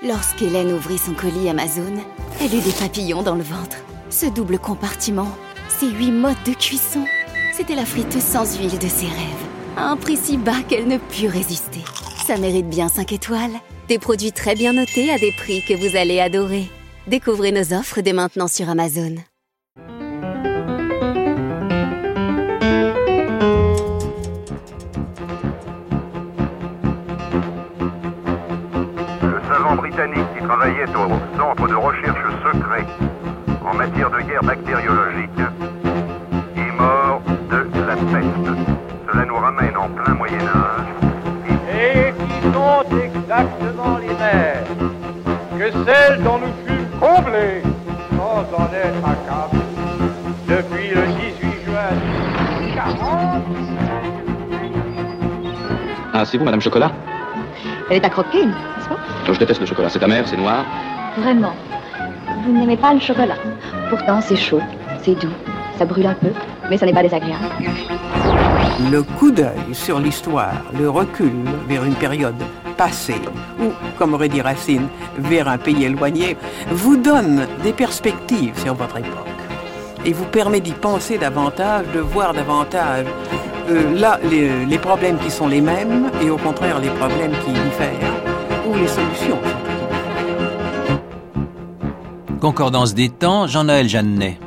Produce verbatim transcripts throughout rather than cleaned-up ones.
Lorsqu'Hélène ouvrit son colis Amazon, elle eut des papillons dans le ventre. Ce double compartiment, ces huit modes de cuisson, c'était la friteuse sans huile de ses rêves, à un prix si bas qu'elle ne put résister. Ça mérite bien cinq étoiles. Des produits très bien notés à des prix que vous allez adorer. Découvrez nos offres dès maintenant sur Amazon. Le savant britannique qui travaillait au centre de recherche secret en matière de guerre bactériologique est mort de la peste. Cela nous ramène en plein Moyen-Âge. Et qui sont exactement les mêmes que celles dont nous fûmes comblés sans en être accablés depuis le dix-huit juin mille neuf cent quarante. Ah, c'est vous, Madame Chocolat? Elle est à croquer, n'est-ce pas? Oh, je déteste le chocolat, c'est amer, c'est noir. Vraiment. Vous n'aimez pas le chocolat. Pourtant, c'est chaud, c'est doux, ça brûle un peu, mais ça n'est pas désagréable. Le coup d'œil sur l'histoire, le recul vers une période passée, ou, comme aurait dit Racine, vers un pays éloigné, vous donne des perspectives sur votre époque et vous permet d'y penser davantage, de voir davantage euh, là les, les problèmes qui sont les mêmes et au contraire les problèmes qui diffèrent ou les solutions. Concordance des temps, Jean-Noël Jeannet.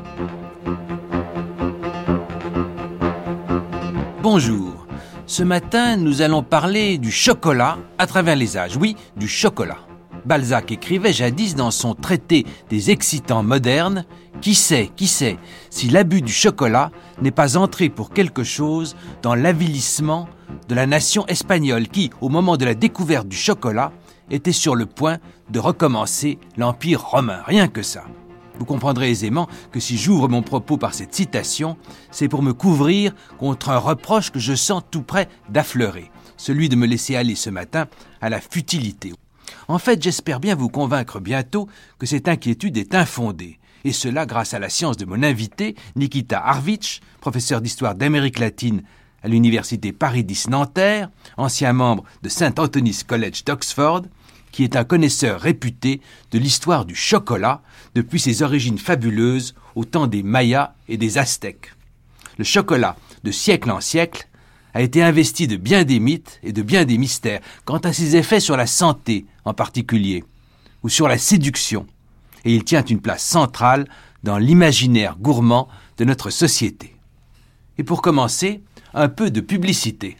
Bonjour. Ce matin, nous allons parler du chocolat à travers les âges. Oui, du chocolat. Balzac écrivait jadis dans son traité des excitants modernes « Qui sait, qui sait, si l'abus du chocolat n'est pas entré pour quelque chose dans l'avilissement de la nation espagnole qui, au moment de la découverte du chocolat, était sur le point de recommencer l'Empire romain. Rien que ça. » Vous comprendrez aisément que si j'ouvre mon propos par cette citation, c'est pour me couvrir contre un reproche que je sens tout près d'affleurer, celui de me laisser aller ce matin à la futilité. En fait, j'espère bien vous convaincre bientôt que cette inquiétude est infondée, et cela grâce à la science de mon invité, Nikita Harvich, professeur d'histoire d'Amérique latine à l'université Paris X-Nanterre, ancien membre de Saint Anthony's College d'Oxford, qui est un connaisseur réputé de l'histoire du chocolat depuis ses origines fabuleuses au temps des Mayas et des Aztèques. Le chocolat, de siècle en siècle, a été investi de bien des mythes et de bien des mystères quant à ses effets sur la santé en particulier, ou sur la séduction, et il tient une place centrale dans l'imaginaire gourmand de notre société. Et pour commencer, un peu de publicité.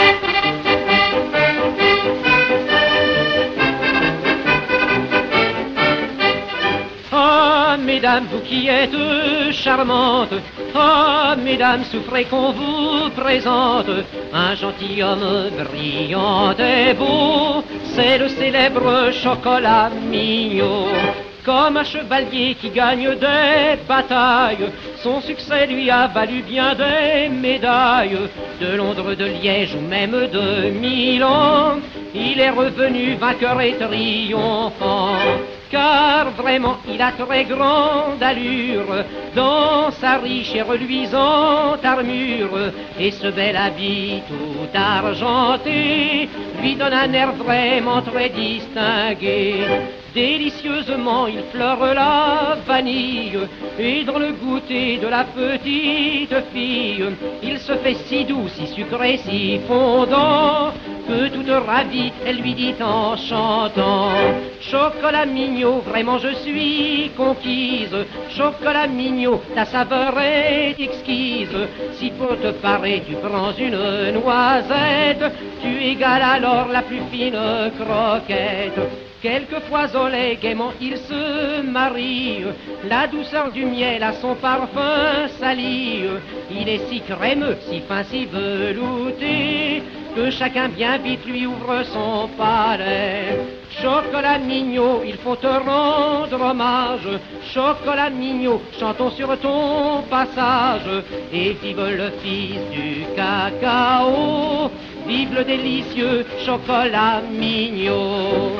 Mesdames, vous qui êtes charmantes, ah, mesdames, souffrez qu'on vous présente un gentilhomme brillant et beau, c'est le célèbre chocolat Mignot. Comme un chevalier qui gagne des batailles, son succès lui a valu bien des médailles. De Londres, de Liège ou même de Milan, il est revenu vainqueur et triomphant. Car vraiment il a très grande allure dans sa riche et reluisante armure, et ce bel habit tout argenté lui donne un air vraiment très distingué. Délicieusement il fleure la vanille, et dans le goûter de la petite fille, il se fait si doux, si sucré, si fondant, que toute ravie, elle lui dit en chantant: chocolat Mignot, vraiment je suis conquise. Chocolat Mignot, ta saveur est exquise. Si pour te parer tu prends une noisette, tu égales alors la plus fine croquette. Quelquefois au lait gaiement il se marie, la douceur du miel à son parfum s'allie. Il est si crémeux, si fin, si velouté, que chacun bien vite lui ouvre son palais. Chocolat Mignot, il faut te rendre hommage. Chocolat Mignot, chantons sur ton passage. Et vive le fils du cacao, vive le délicieux chocolat Mignot.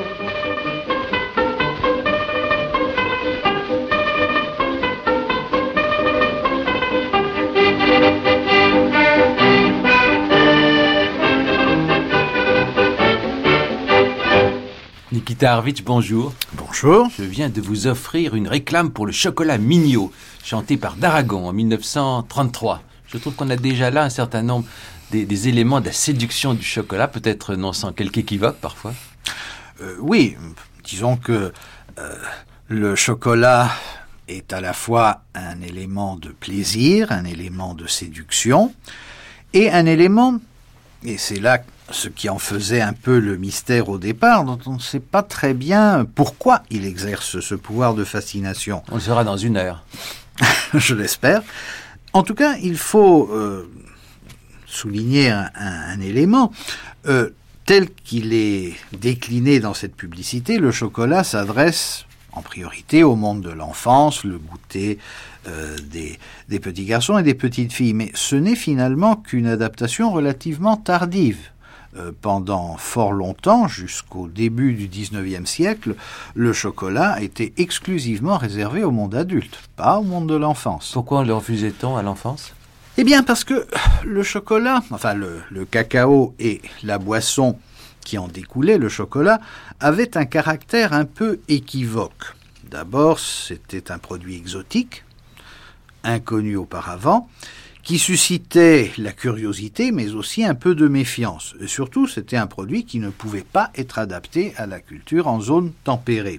Nikita Starovich, bonjour. Bonjour. Je viens de vous offrir une réclame pour le chocolat Mignot, chanté par d'Aragon en mille neuf cent trente-trois. Je trouve qu'on a déjà là un certain nombre des, des éléments de la séduction du chocolat, peut-être non sans quelque équivoque parfois. Euh, oui, disons que euh, le chocolat est à la fois un élément de plaisir, un élément de séduction, et un élément, et c'est là ce qui en faisait un peu le mystère au départ, dont on ne sait pas très bien pourquoi il exerce ce pouvoir de fascination. On le saura dans une heure. Je l'espère. En tout cas, il faut euh, souligner un, un, un élément. Euh, tel qu'il est décliné dans cette publicité, le chocolat s'adresse en priorité au monde de l'enfance, le goûter euh, des, des petits garçons et des petites filles. Mais ce n'est finalement qu'une adaptation relativement tardive. Euh, pendant fort longtemps, jusqu'au début du dix-neuvième siècle, le chocolat était exclusivement réservé au monde adulte, pas au monde de l'enfance. Pourquoi le refusait-on à l'enfance ? Eh bien parce que le chocolat, enfin le, le cacao et la boisson qui en découlait, le chocolat, avaient un caractère un peu équivoque. D'abord, c'était un produit exotique, inconnu auparavant, qui suscitait la curiosité, mais aussi un peu de méfiance. Et surtout, c'était un produit qui ne pouvait pas être adapté à la culture en zone tempérée.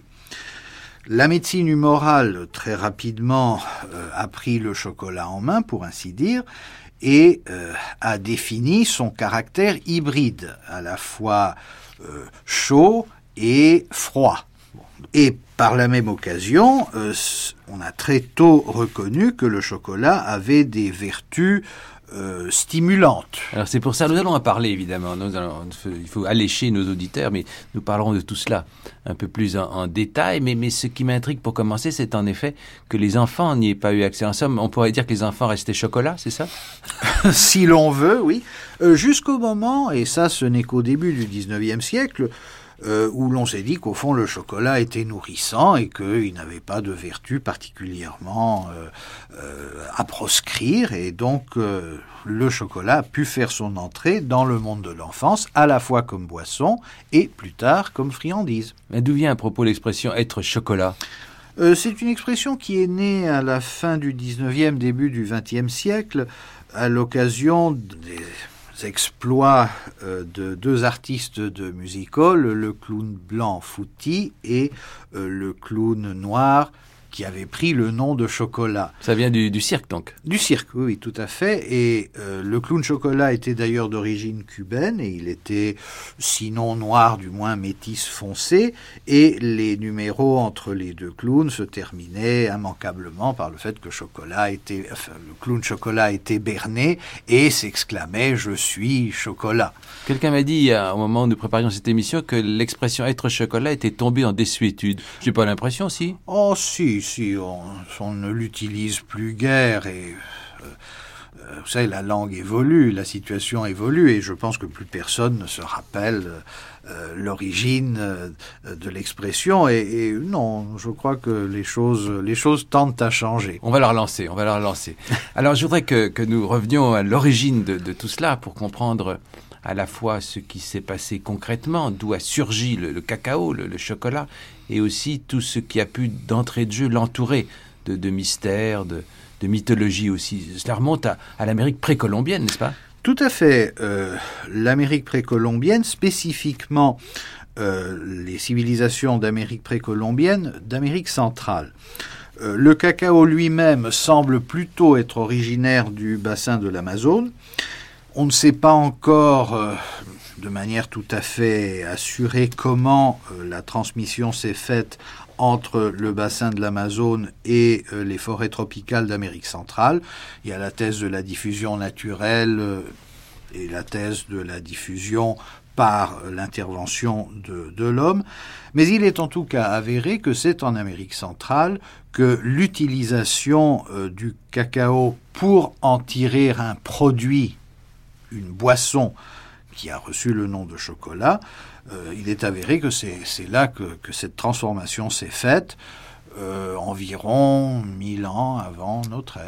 La médecine humorale, très rapidement, euh, a pris le chocolat en main, pour ainsi dire, et euh, a défini son caractère hybride, à la fois euh, chaud et froid. Et par la même occasion, euh, on a très tôt reconnu que le chocolat avait des vertus euh, stimulantes. Alors c'est pour ça que nous allons en parler, évidemment. Nous allons, il faut allécher nos auditeurs, mais nous parlerons de tout cela un peu plus en, en détail. Mais, mais ce qui m'intrigue pour commencer, c'est en effet que les enfants n'y aient pas eu accès. En somme, on pourrait dire que les enfants restaient chocolat, c'est ça ? Si l'on veut, oui. Euh, jusqu'au moment, et ça ce n'est qu'au début du dix-neuvième siècle, Euh, où l'on s'est dit qu'au fond le chocolat était nourrissant et qu'il n'avait pas de vertu particulièrement euh, euh, à proscrire, et donc euh, le chocolat a pu faire son entrée dans le monde de l'enfance, à la fois comme boisson et plus tard comme friandise. Mais d'où vient à propos l'expression « être chocolat » ? Euh, c'est une expression qui est née à la fin du dix-neuvième, début du vingtième siècle, à l'occasion des exploits euh, de deux artistes de music hall, le clown blanc Fouty et euh, le clown noir qui avait pris le nom de Chocolat. Ça vient du, du cirque, donc ? Du cirque, oui, oui, tout à fait. Et euh, le clown Chocolat était d'ailleurs d'origine cubaine, et il était, sinon noir, du moins métis foncé, et les numéros entre les deux clowns se terminaient immanquablement par le fait que Chocolat était, enfin, le clown Chocolat était berné et s'exclamait « Je suis Chocolat ». Quelqu'un m'a dit, au moment où nous préparions cette émission, que l'expression « être chocolat » était tombée en désuétude. J'ai pas l'impression, si ? Oh, si, si, on, on ne l'utilise plus guère, et euh, euh, vous savez, la langue évolue, la situation évolue, et je pense que plus personne ne se rappelle euh, l'origine euh, de l'expression, et, et non, je crois que les choses, les choses tendent à changer. On va la relancer, on va la relancer. Alors, je voudrais que, que nous revenions à l'origine de, de tout cela pour comprendre à la fois ce qui s'est passé concrètement, d'où a surgi le, le cacao, le, le chocolat, et aussi tout ce qui a pu d'entrée de jeu l'entourer de, de mystères, de, de mythologie aussi. Cela remonte à, à l'Amérique précolombienne, n'est-ce pas ? Tout à fait. Euh, L'Amérique précolombienne, spécifiquement euh, les civilisations d'Amérique précolombienne, d'Amérique centrale. Euh, le cacao lui-même semble plutôt être originaire du bassin de l'Amazone. On ne sait pas encore euh, de manière tout à fait assurée comment euh, la transmission s'est faite entre le bassin de l'Amazone et euh, les forêts tropicales d'Amérique centrale. Il y a la thèse de la diffusion naturelle euh, et la thèse de la diffusion par euh, l'intervention de, de l'homme. Mais il est en tout cas avéré que c'est en Amérique centrale que l'utilisation euh, du cacao pour en tirer un produit, une boisson qui a reçu le nom de chocolat, euh, il est avéré que c'est, c'est là que, que cette transformation s'est faite, euh, environ mille ans avant notre ère.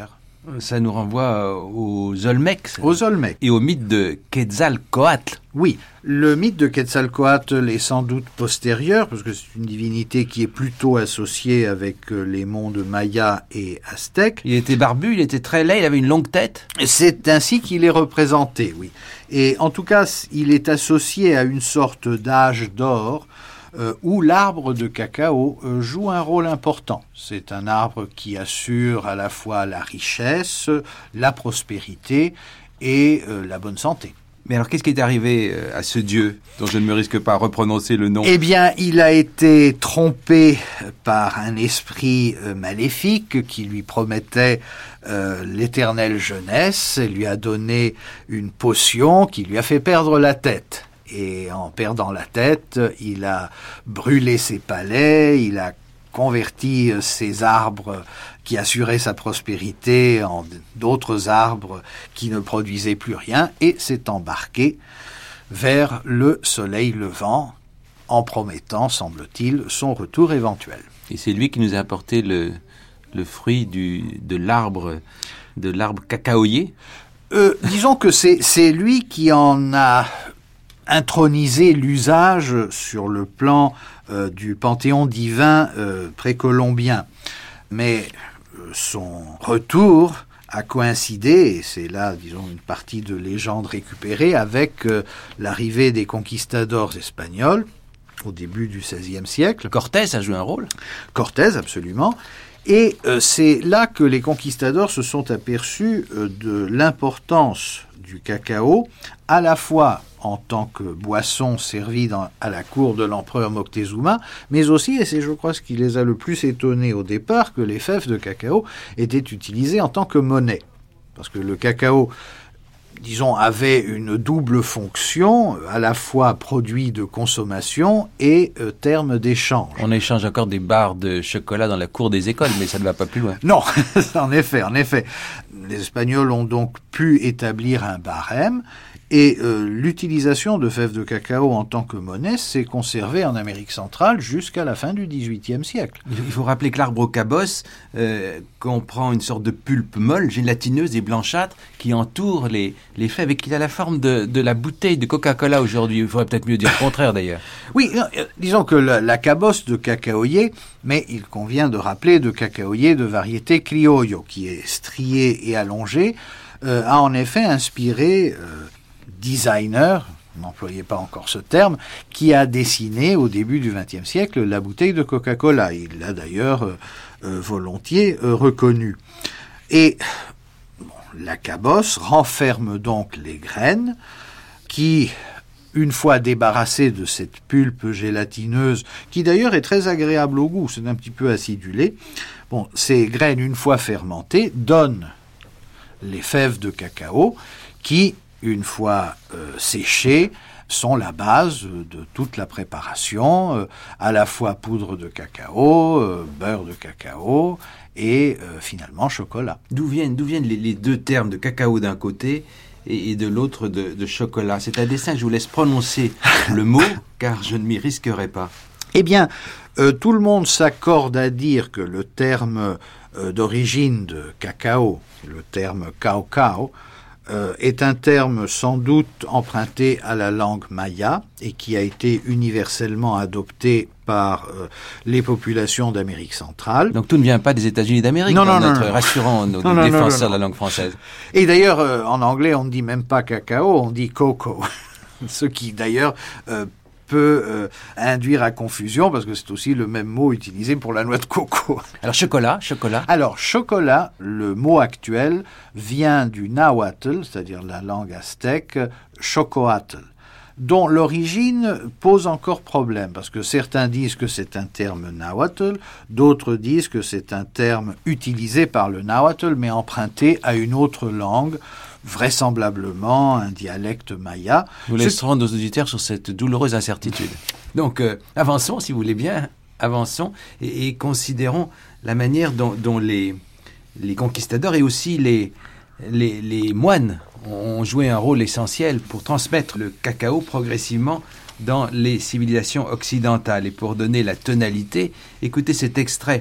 Ça nous renvoie aux Olmecs. Aux Olmecs. Et au mythe de Quetzalcoatl. Oui, le mythe de Quetzalcoatl est sans doute postérieur, parce que c'est une divinité qui est plutôt associée avec les mondes mayas et aztèques. Il était barbu, il était très laid, il avait une longue tête. C'est ainsi qu'il est représenté, oui. Et en tout cas, il est associé à une sorte d'âge d'or, Euh, où l'arbre de cacao euh, joue un rôle important. C'est un arbre qui assure à la fois la richesse, la prospérité et euh, la bonne santé. Mais alors, qu'est-ce qui est arrivé euh, à ce dieu, dont je ne me risque pas à reprononcer le nom ? Eh bien, il a été trompé par un esprit euh, maléfique qui lui promettait euh, l'éternelle jeunesse et lui a donné une potion qui lui a fait perdre la tête. Et en perdant la tête, il a brûlé ses palais, il a converti ses arbres qui assuraient sa prospérité en d'autres arbres qui ne produisaient plus rien et s'est embarqué vers le soleil levant en promettant, semble-t-il, son retour éventuel. Et c'est lui qui nous a apporté le, le fruit du, de l'arbre, de l'arbre cacaoyer ? euh, Disons que c'est, c'est lui qui en a introniser l'usage sur le plan euh, du panthéon divin euh, précolombien. Mais euh, son retour a coïncidé, et c'est là, disons, une partie de légende récupérée, avec euh, l'arrivée des conquistadors espagnols au début du seizième siècle. Cortés a joué un rôle. Cortés, absolument. Et euh, c'est là que les conquistadors se sont aperçus euh, de l'importance du cacao, à la fois en tant que boisson servie dans, à la cour de l'empereur Moctezuma, mais aussi, et c'est je crois ce qui les a le plus étonnés au départ, que les fèves de cacao étaient utilisées en tant que monnaie. Parce que le cacao, disons, avait une double fonction, à la fois produit de consommation et euh, terme d'échange. On échange encore des barres de chocolat dans la cour des écoles, mais ça ne va pas plus loin. Non, en effet, en effet. Les Espagnols ont donc pu établir un barème, et euh, l'utilisation de fèves de cacao en tant que monnaie s'est conservée en Amérique centrale jusqu'à la fin du dix-huitième siècle. Il faut rappeler que l'arbre au cabosse euh, comprend une sorte de pulpe molle, gélatineuse et blanchâtre qui entoure les, les fèves et qui a la forme de, de la bouteille de Coca-Cola aujourd'hui. Il faudrait peut-être mieux dire le contraire d'ailleurs. Oui, euh, disons que la, la cabosse de cacaoyer, mais il convient de rappeler de cacaoyer de variété criollo, qui est strié et allongé, euh, a en effet inspiré... Euh, designer, n'employez pas encore ce terme, qui a dessiné au début du vingtième siècle la bouteille de Coca-Cola. Il l'a d'ailleurs euh, euh, volontiers euh, reconnu. Et bon, la cabosse renferme donc les graines qui, une fois débarrassées de cette pulpe gélatineuse, qui d'ailleurs est très agréable au goût, c'est un petit peu acidulé, bon, ces graines, une fois fermentées, donnent les fèves de cacao qui, une fois euh, séchées, sont la base de toute la préparation, euh, à la fois poudre de cacao, euh, beurre de cacao et euh, finalement chocolat. D'où viennent, d'où viennent les, les deux termes de cacao d'un côté et, et de l'autre de, de chocolat ? C'est à dessein que je vous laisse prononcer le mot, car je ne m'y risquerai pas. Eh bien, euh, tout le monde s'accorde à dire que le terme euh, d'origine de cacao, le terme cao-cao, Euh, est un terme sans doute emprunté à la langue maya et qui a été universellement adopté par euh, les populations d'Amérique centrale. Donc tout ne vient pas des États-Unis d'Amérique, non, non, notre non, non. rassurant nos non, non, défenseurs non, non, non. de la langue française. Et d'ailleurs, euh, en anglais, on ne dit même pas cacao, on dit coco. Ce qui d'ailleurs euh, peut euh, induire à confusion, parce que c'est aussi le même mot utilisé pour la noix de coco. Alors chocolat, chocolat. Alors chocolat, le mot actuel vient du nahuatl, c'est-à-dire la langue aztèque, chocoatl, dont l'origine pose encore problème, parce que certains disent que c'est un terme nahuatl, d'autres disent que c'est un terme utilisé par le nahuatl, mais emprunté à une autre langue, vraisemblablement un dialecte maya. Nous laisserons nos auditeurs sur cette douloureuse incertitude. Donc, euh, avançons, si vous voulez bien, avançons et, et considérons la manière dont, dont les, les conquistadors et aussi les, les, les moines ont joué un rôle essentiel pour transmettre le cacao progressivement dans les civilisations occidentales. Et pour donner la tonalité, écoutez cet extrait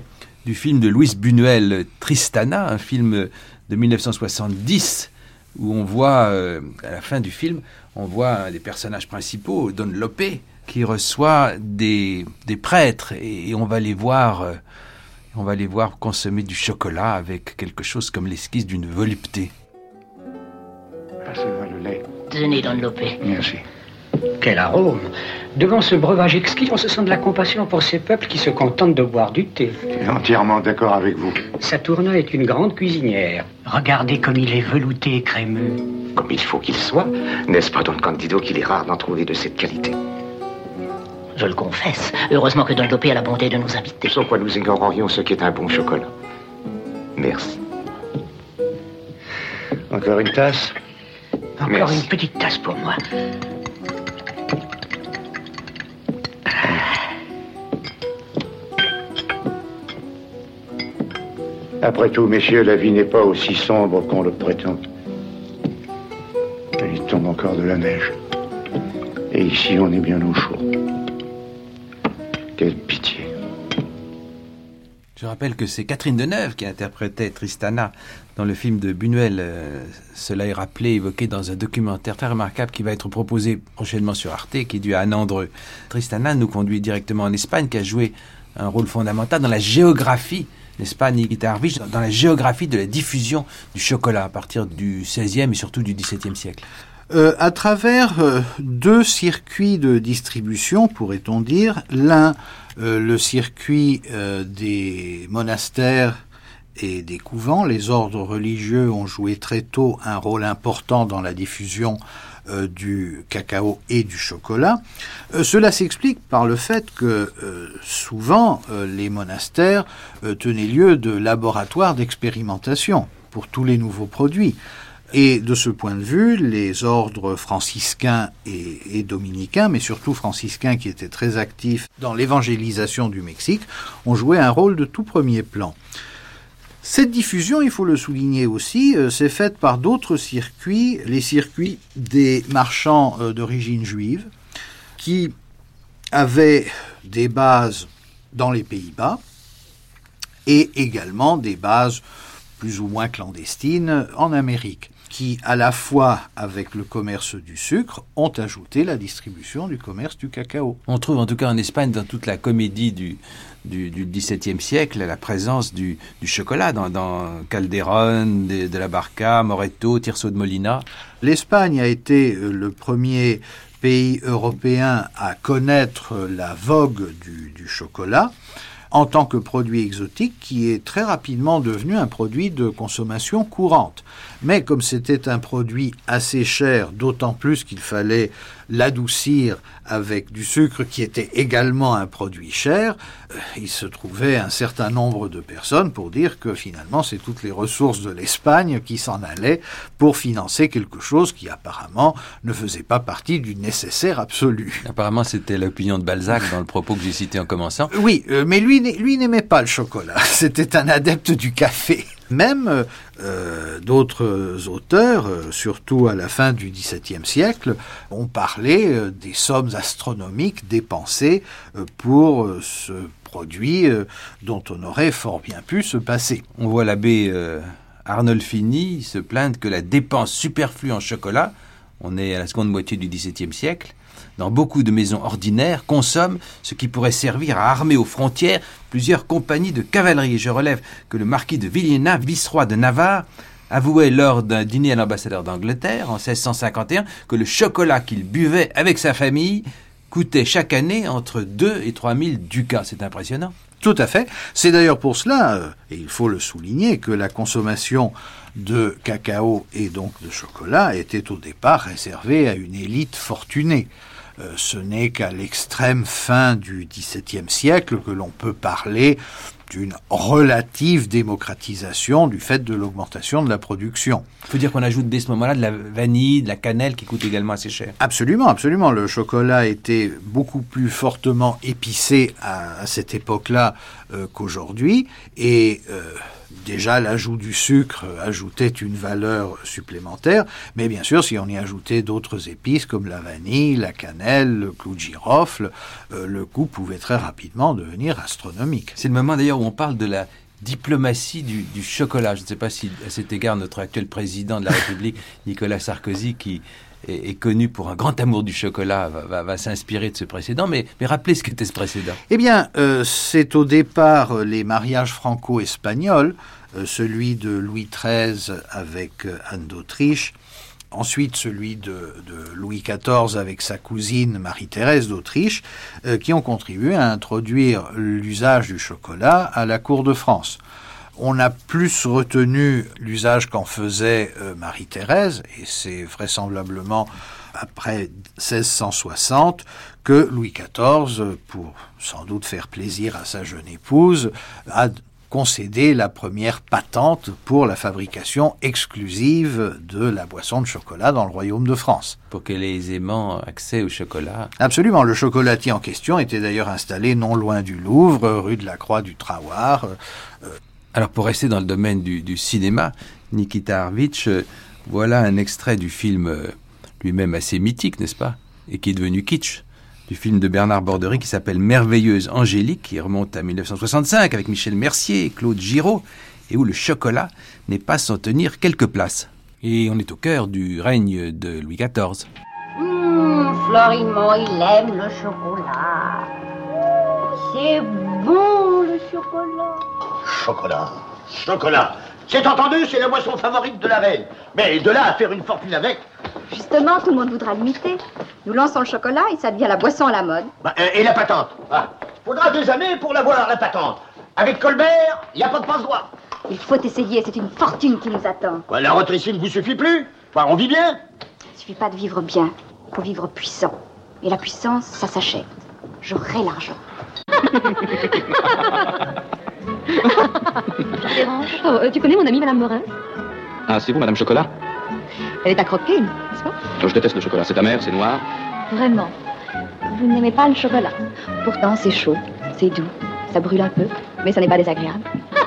du film de Luis Buñuel, Tristana, un film de mille neuf cent soixante-dix, où on voit, euh, à la fin du film, on voit un des personnages principaux, Don Lope, qui reçoit des, des prêtres, et, et on va les voir, euh, on va les voir consommer du chocolat avec quelque chose comme l'esquisse d'une volupté. Passez-moi le lait. Tenez, Don Lope. Merci. Quel arôme! Devant ce breuvage exquis, on se sent de la compassion pour ces peuples qui se contentent de boire du thé. Je suis entièrement d'accord avec vous. Saturna est une grande cuisinière. Regardez comme il est velouté et crémeux. Comme il faut qu'il soit. N'est-ce pas, Don Candido, qu'il est rare d'en trouver de cette qualité? Je le confesse. Heureusement que Don Lope a la bonté de nous inviter. Sans quoi nous ignorerions ce qu'est un bon chocolat. Merci. Encore une tasse? Encore Merci. Une petite tasse pour moi. Après tout, messieurs, la vie n'est pas aussi sombre qu'on le prétend. Il tombe encore de la neige. Et ici, on est bien au chaud. Quelle pitié. Je rappelle que c'est Catherine Deneuve qui interprétait Tristana dans le film de Buñuel. Euh, cela est rappelé, évoqué dans un documentaire très remarquable qui va être proposé prochainement sur Arte, qui est dû à Anne Andreu. Tristana nous conduit directement en Espagne, qui a joué un rôle fondamental dans la géographie. L'Espagne est riche dans la géographie de la diffusion du chocolat à partir du seizième et surtout du dix-septième siècle. Euh, à travers euh, deux circuits de distribution, pourrait-on dire. L'un, euh, le circuit euh, des monastères et des couvents. Les ordres religieux ont joué très tôt un rôle important dans la diffusion euh, du cacao et du chocolat. Euh, cela s'explique par le fait que euh, souvent euh, les monastères euh, tenaient lieu de laboratoires d'expérimentation pour tous les nouveaux produits. Et de ce point de vue, les ordres franciscains et, et dominicains, mais surtout franciscains qui étaient très actifs dans l'évangélisation du Mexique, ont joué un rôle de tout premier plan. Cette diffusion, il faut le souligner aussi, euh, s'est faite par d'autres circuits, les circuits des marchands euh, d'origine juive, qui avaient des bases dans les Pays-Bas et également des bases plus ou moins clandestines en Amérique, qui, à la fois avec le commerce du sucre, ont ajouté la distribution du commerce du cacao. On trouve en tout cas en Espagne, dans toute la comédie du, du, du dix-septième siècle, la présence du, du chocolat dans, dans Calderón, de, de la Barca, Moreto, Tirso de Molina. L'Espagne a été le premier pays européen à connaître la vogue du, du chocolat en tant que produit exotique qui est très rapidement devenu un produit de consommation courante. Mais comme c'était un produit assez cher, d'autant plus qu'il fallait l'adoucir avec du sucre qui était également un produit cher, euh, il se trouvait un certain nombre de personnes pour dire que finalement c'est toutes les ressources de l'Espagne qui s'en allaient pour financer quelque chose qui apparemment ne faisait pas partie du nécessaire absolu. Apparemment c'était l'opinion de Balzac dans le propos que j'ai cité en commençant. Oui, euh, mais lui, lui n'aimait pas le chocolat, c'était un adepte du café. Même euh, d'autres auteurs, euh, surtout à la fin du dix-septième siècle, ont parlé euh, des sommes astronomiques dépensées euh, pour euh, ce produit euh, dont on aurait fort bien pu se passer. On voit l'abbé euh, Arnolfini se plaindre que la dépense superflue en chocolat, on est à la seconde moitié du dix-septième siècle, dans beaucoup de maisons ordinaires, consomment ce qui pourrait servir à armer aux frontières plusieurs compagnies de cavalerie. Je relève que le marquis de Villena, vice-roi de Navarre, avouait lors d'un dîner à l'ambassadeur d'Angleterre en seize cent cinquante et un que le chocolat qu'il buvait avec sa famille coûtait chaque année entre deux et trois mille ducats. C'est impressionnant. Tout à fait. C'est d'ailleurs pour cela, et il faut le souligner, que la consommation de cacao et donc de chocolat était au départ réservée à une élite fortunée. Euh, ce n'est qu'à l'extrême fin du dix-septième siècle que l'on peut parler d'une relative démocratisation du fait de l'augmentation de la production. Il faut dire qu'on ajoute dès ce moment-là de la vanille, de la cannelle qui coûte également assez cher. Absolument, absolument. Le chocolat était beaucoup plus fortement épicé à, à cette époque-là euh, qu'aujourd'hui et euh, déjà l'ajout du sucre ajoutait une valeur supplémentaire, mais bien sûr si on y ajoutait d'autres épices comme la vanille, la cannelle, le clou de girofle, euh, le coût pouvait très rapidement devenir astronomique. C'est le moment d'ailleurs d'ailleurs où on parle de la diplomatie du, du chocolat. Je ne sais pas si, à cet égard, notre actuel président de la République, Nicolas Sarkozy, qui est, est connu pour un grand amour du chocolat, va, va, va s'inspirer de ce précédent. Mais, mais rappelez ce qu'était ce précédent. Eh bien, euh, c'est au départ euh, les mariages franco-espagnols, euh, celui de Louis treize avec euh, Anne d'Autriche, ensuite celui de, de Louis quatorze avec sa cousine Marie-Thérèse d'Autriche, euh, qui ont contribué à introduire l'usage du chocolat à la cour de France. On a plus retenu l'usage qu'en faisait euh, Marie-Thérèse, et c'est vraisemblablement après seize cent soixante que Louis quatorze, pour sans doute faire plaisir à sa jeune épouse, a concédé la première patente pour la fabrication exclusive de la boisson de chocolat dans le royaume de France. Pour qu'elle ait aisément accès au chocolat. Absolument. Le chocolatier en question était d'ailleurs installé non loin du Louvre, rue de la Croix du Trahoir. Euh... Alors pour rester dans le domaine du, du cinéma, Nikita Harvitch, euh, voilà un extrait du film euh, lui-même assez mythique, n'est-ce pas? Et qui est devenu kitsch. Du film de Bernard Borderie qui s'appelle Merveilleuse Angélique, qui remonte à mille neuf cent soixante-cinq avec Michel Mercier et Claude Giraud, et où le chocolat n'est pas sans tenir quelques places. Et on est au cœur du règne de Louis quatorze. Mmh, Florimond, il aime le chocolat. C'est bon le chocolat. Chocolat, chocolat. C'est entendu, c'est la boisson favorite de la reine. Mais de là à faire une fortune avec... Justement, tout le monde voudra l'imiter. Nous lançons le chocolat et ça devient la boisson à la mode. Bah, et la patente ah. Faudra des années pour l'avoir, la patente. Avec Colbert, il n'y a pas de passe-droit. Il faut essayer, c'est une fortune qui nous attend. Bah, la retraite ici ne vous suffit plus. Bah, on vit bien. Il ne suffit pas de vivre bien, il faut vivre puissant. Et la puissance, ça s'achète. J'aurai l'argent. Oh, tu connais mon amie Madame Morin? Ah, c'est vous, Madame Chocolat? Elle est à croquer, n'est-ce pas? Je déteste le chocolat, c'est amer, c'est noir. Vraiment. Vous n'aimez pas le chocolat. Pourtant, c'est chaud, c'est doux, ça brûle un peu, mais ça n'est pas désagréable.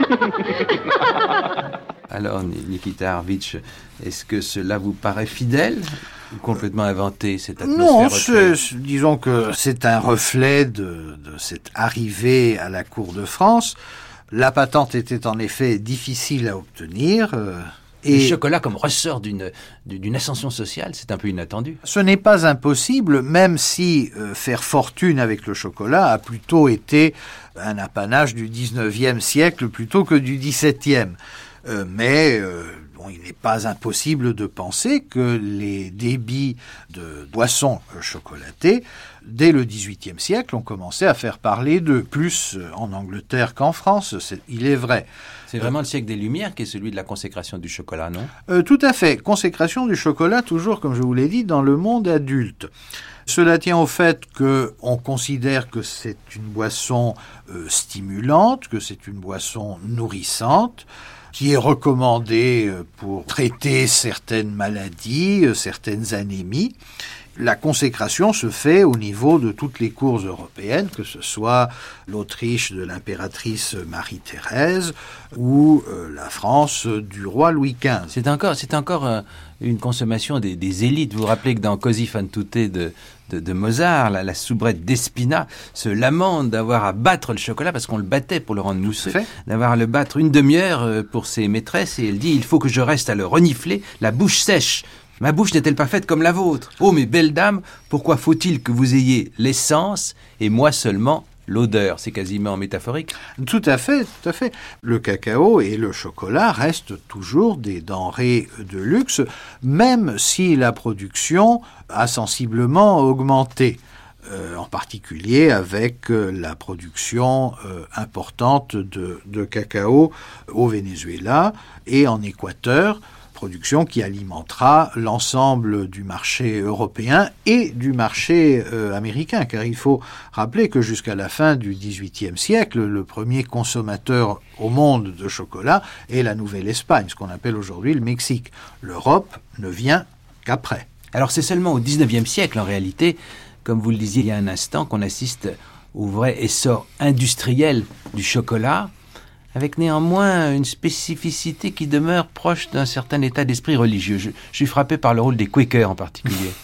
Alors, Nikita Harvitch, est-ce que cela vous paraît fidèle ou complètement inventé, cette atmosphère? Non, c'est, disons que c'est un reflet de, de cette arrivée à la cour de France. La patente était en effet difficile à obtenir. Euh, et le chocolat comme ressort d'une, d'une ascension sociale, c'est un peu inattendu. Ce n'est pas impossible, même si euh, faire fortune avec le chocolat a plutôt été un apanage du dix-neuvième siècle plutôt que du dix-septième. Euh, mais euh, bon, il n'est pas impossible de penser que les débits de boissons chocolatées, dès le dix-huitième siècle, ont commencé à faire parler d'eux, plus en Angleterre qu'en France, c'est, il est vrai. C'est vraiment euh, le siècle des Lumières qui est celui de la consécration du chocolat, non? euh, Tout à fait. Consécration du chocolat, toujours, comme je vous l'ai dit, dans le monde adulte. Cela tient au fait qu'on considère que c'est une boisson euh, stimulante, que c'est une boisson nourrissante, qui est recommandée pour traiter certaines maladies, certaines anémies. La consécration se fait au niveau de toutes les cours européennes, que ce soit l'Autriche de l'impératrice Marie-Thérèse ou euh, la France du roi Louis quinze. C'est encore, c'est encore euh, une consommation des, des élites. Vous vous rappelez que dans Così fan tutte de, de, de Mozart, la, la soubrette d'Espina se lamente d'avoir à battre le chocolat parce qu'on le battait pour le rendre mousseux, d'avoir à le battre une demi-heure pour ses maîtresses, et elle dit « Il faut que je reste à le renifler, la bouche sèche ». Ma bouche n'est-elle pas faite comme la vôtre? Oh, mes belles dames, pourquoi faut-il que vous ayez l'essence et moi seulement l'odeur? C'est quasiment métaphorique. Tout à fait, tout à fait. Le cacao et le chocolat restent toujours des denrées de luxe, même si la production a sensiblement augmenté. Euh, en particulier avec euh, la production euh, importante de, de cacao au Venezuela et en Équateur, production qui alimentera l'ensemble du marché européen et du marché euh, américain, car il faut rappeler que jusqu'à la fin du dix-huitième siècle, le premier consommateur au monde de chocolat est la Nouvelle-Espagne, ce qu'on appelle aujourd'hui le Mexique. L'Europe ne vient qu'après. Alors c'est seulement au dix-neuvième siècle, en réalité, comme vous le disiez il y a un instant, qu'on assiste au vrai essor industriel du chocolat, avec néanmoins une spécificité qui demeure proche d'un certain état d'esprit religieux. Je, je suis frappé par le rôle des Quakers en particulier.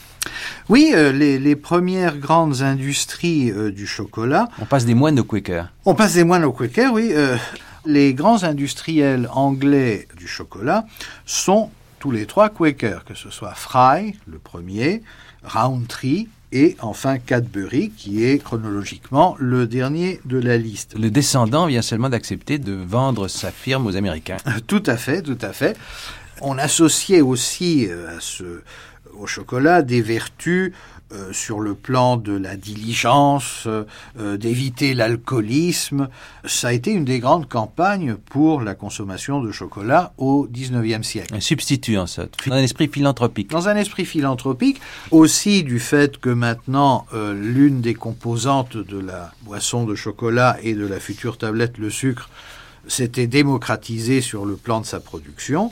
Oui, euh, les, les premières grandes industries euh, du chocolat... On passe des moines aux Quakers. On passe des moines aux Quakers, oui. Euh, les grands industriels anglais du chocolat sont tous les trois Quakers, que ce soit Fry, le premier, Rowntree, et enfin Cadbury, qui est chronologiquement le dernier de la liste. Le descendant vient seulement d'accepter de vendre sa firme aux Américains. Tout à fait, tout à fait. On associait aussi à ce, au chocolat des vertus euh, sur le plan de la diligence, euh, d'éviter l'alcoolisme. Ça a été une des grandes campagnes pour la consommation de chocolat au dix-neuvième siècle. Un substitut en sorte, dans un esprit philanthropique. Dans un esprit philanthropique, aussi du fait que maintenant euh, l'une des composantes de la boisson de chocolat et de la future tablette, le sucre, s'était démocratisée sur le plan de sa production.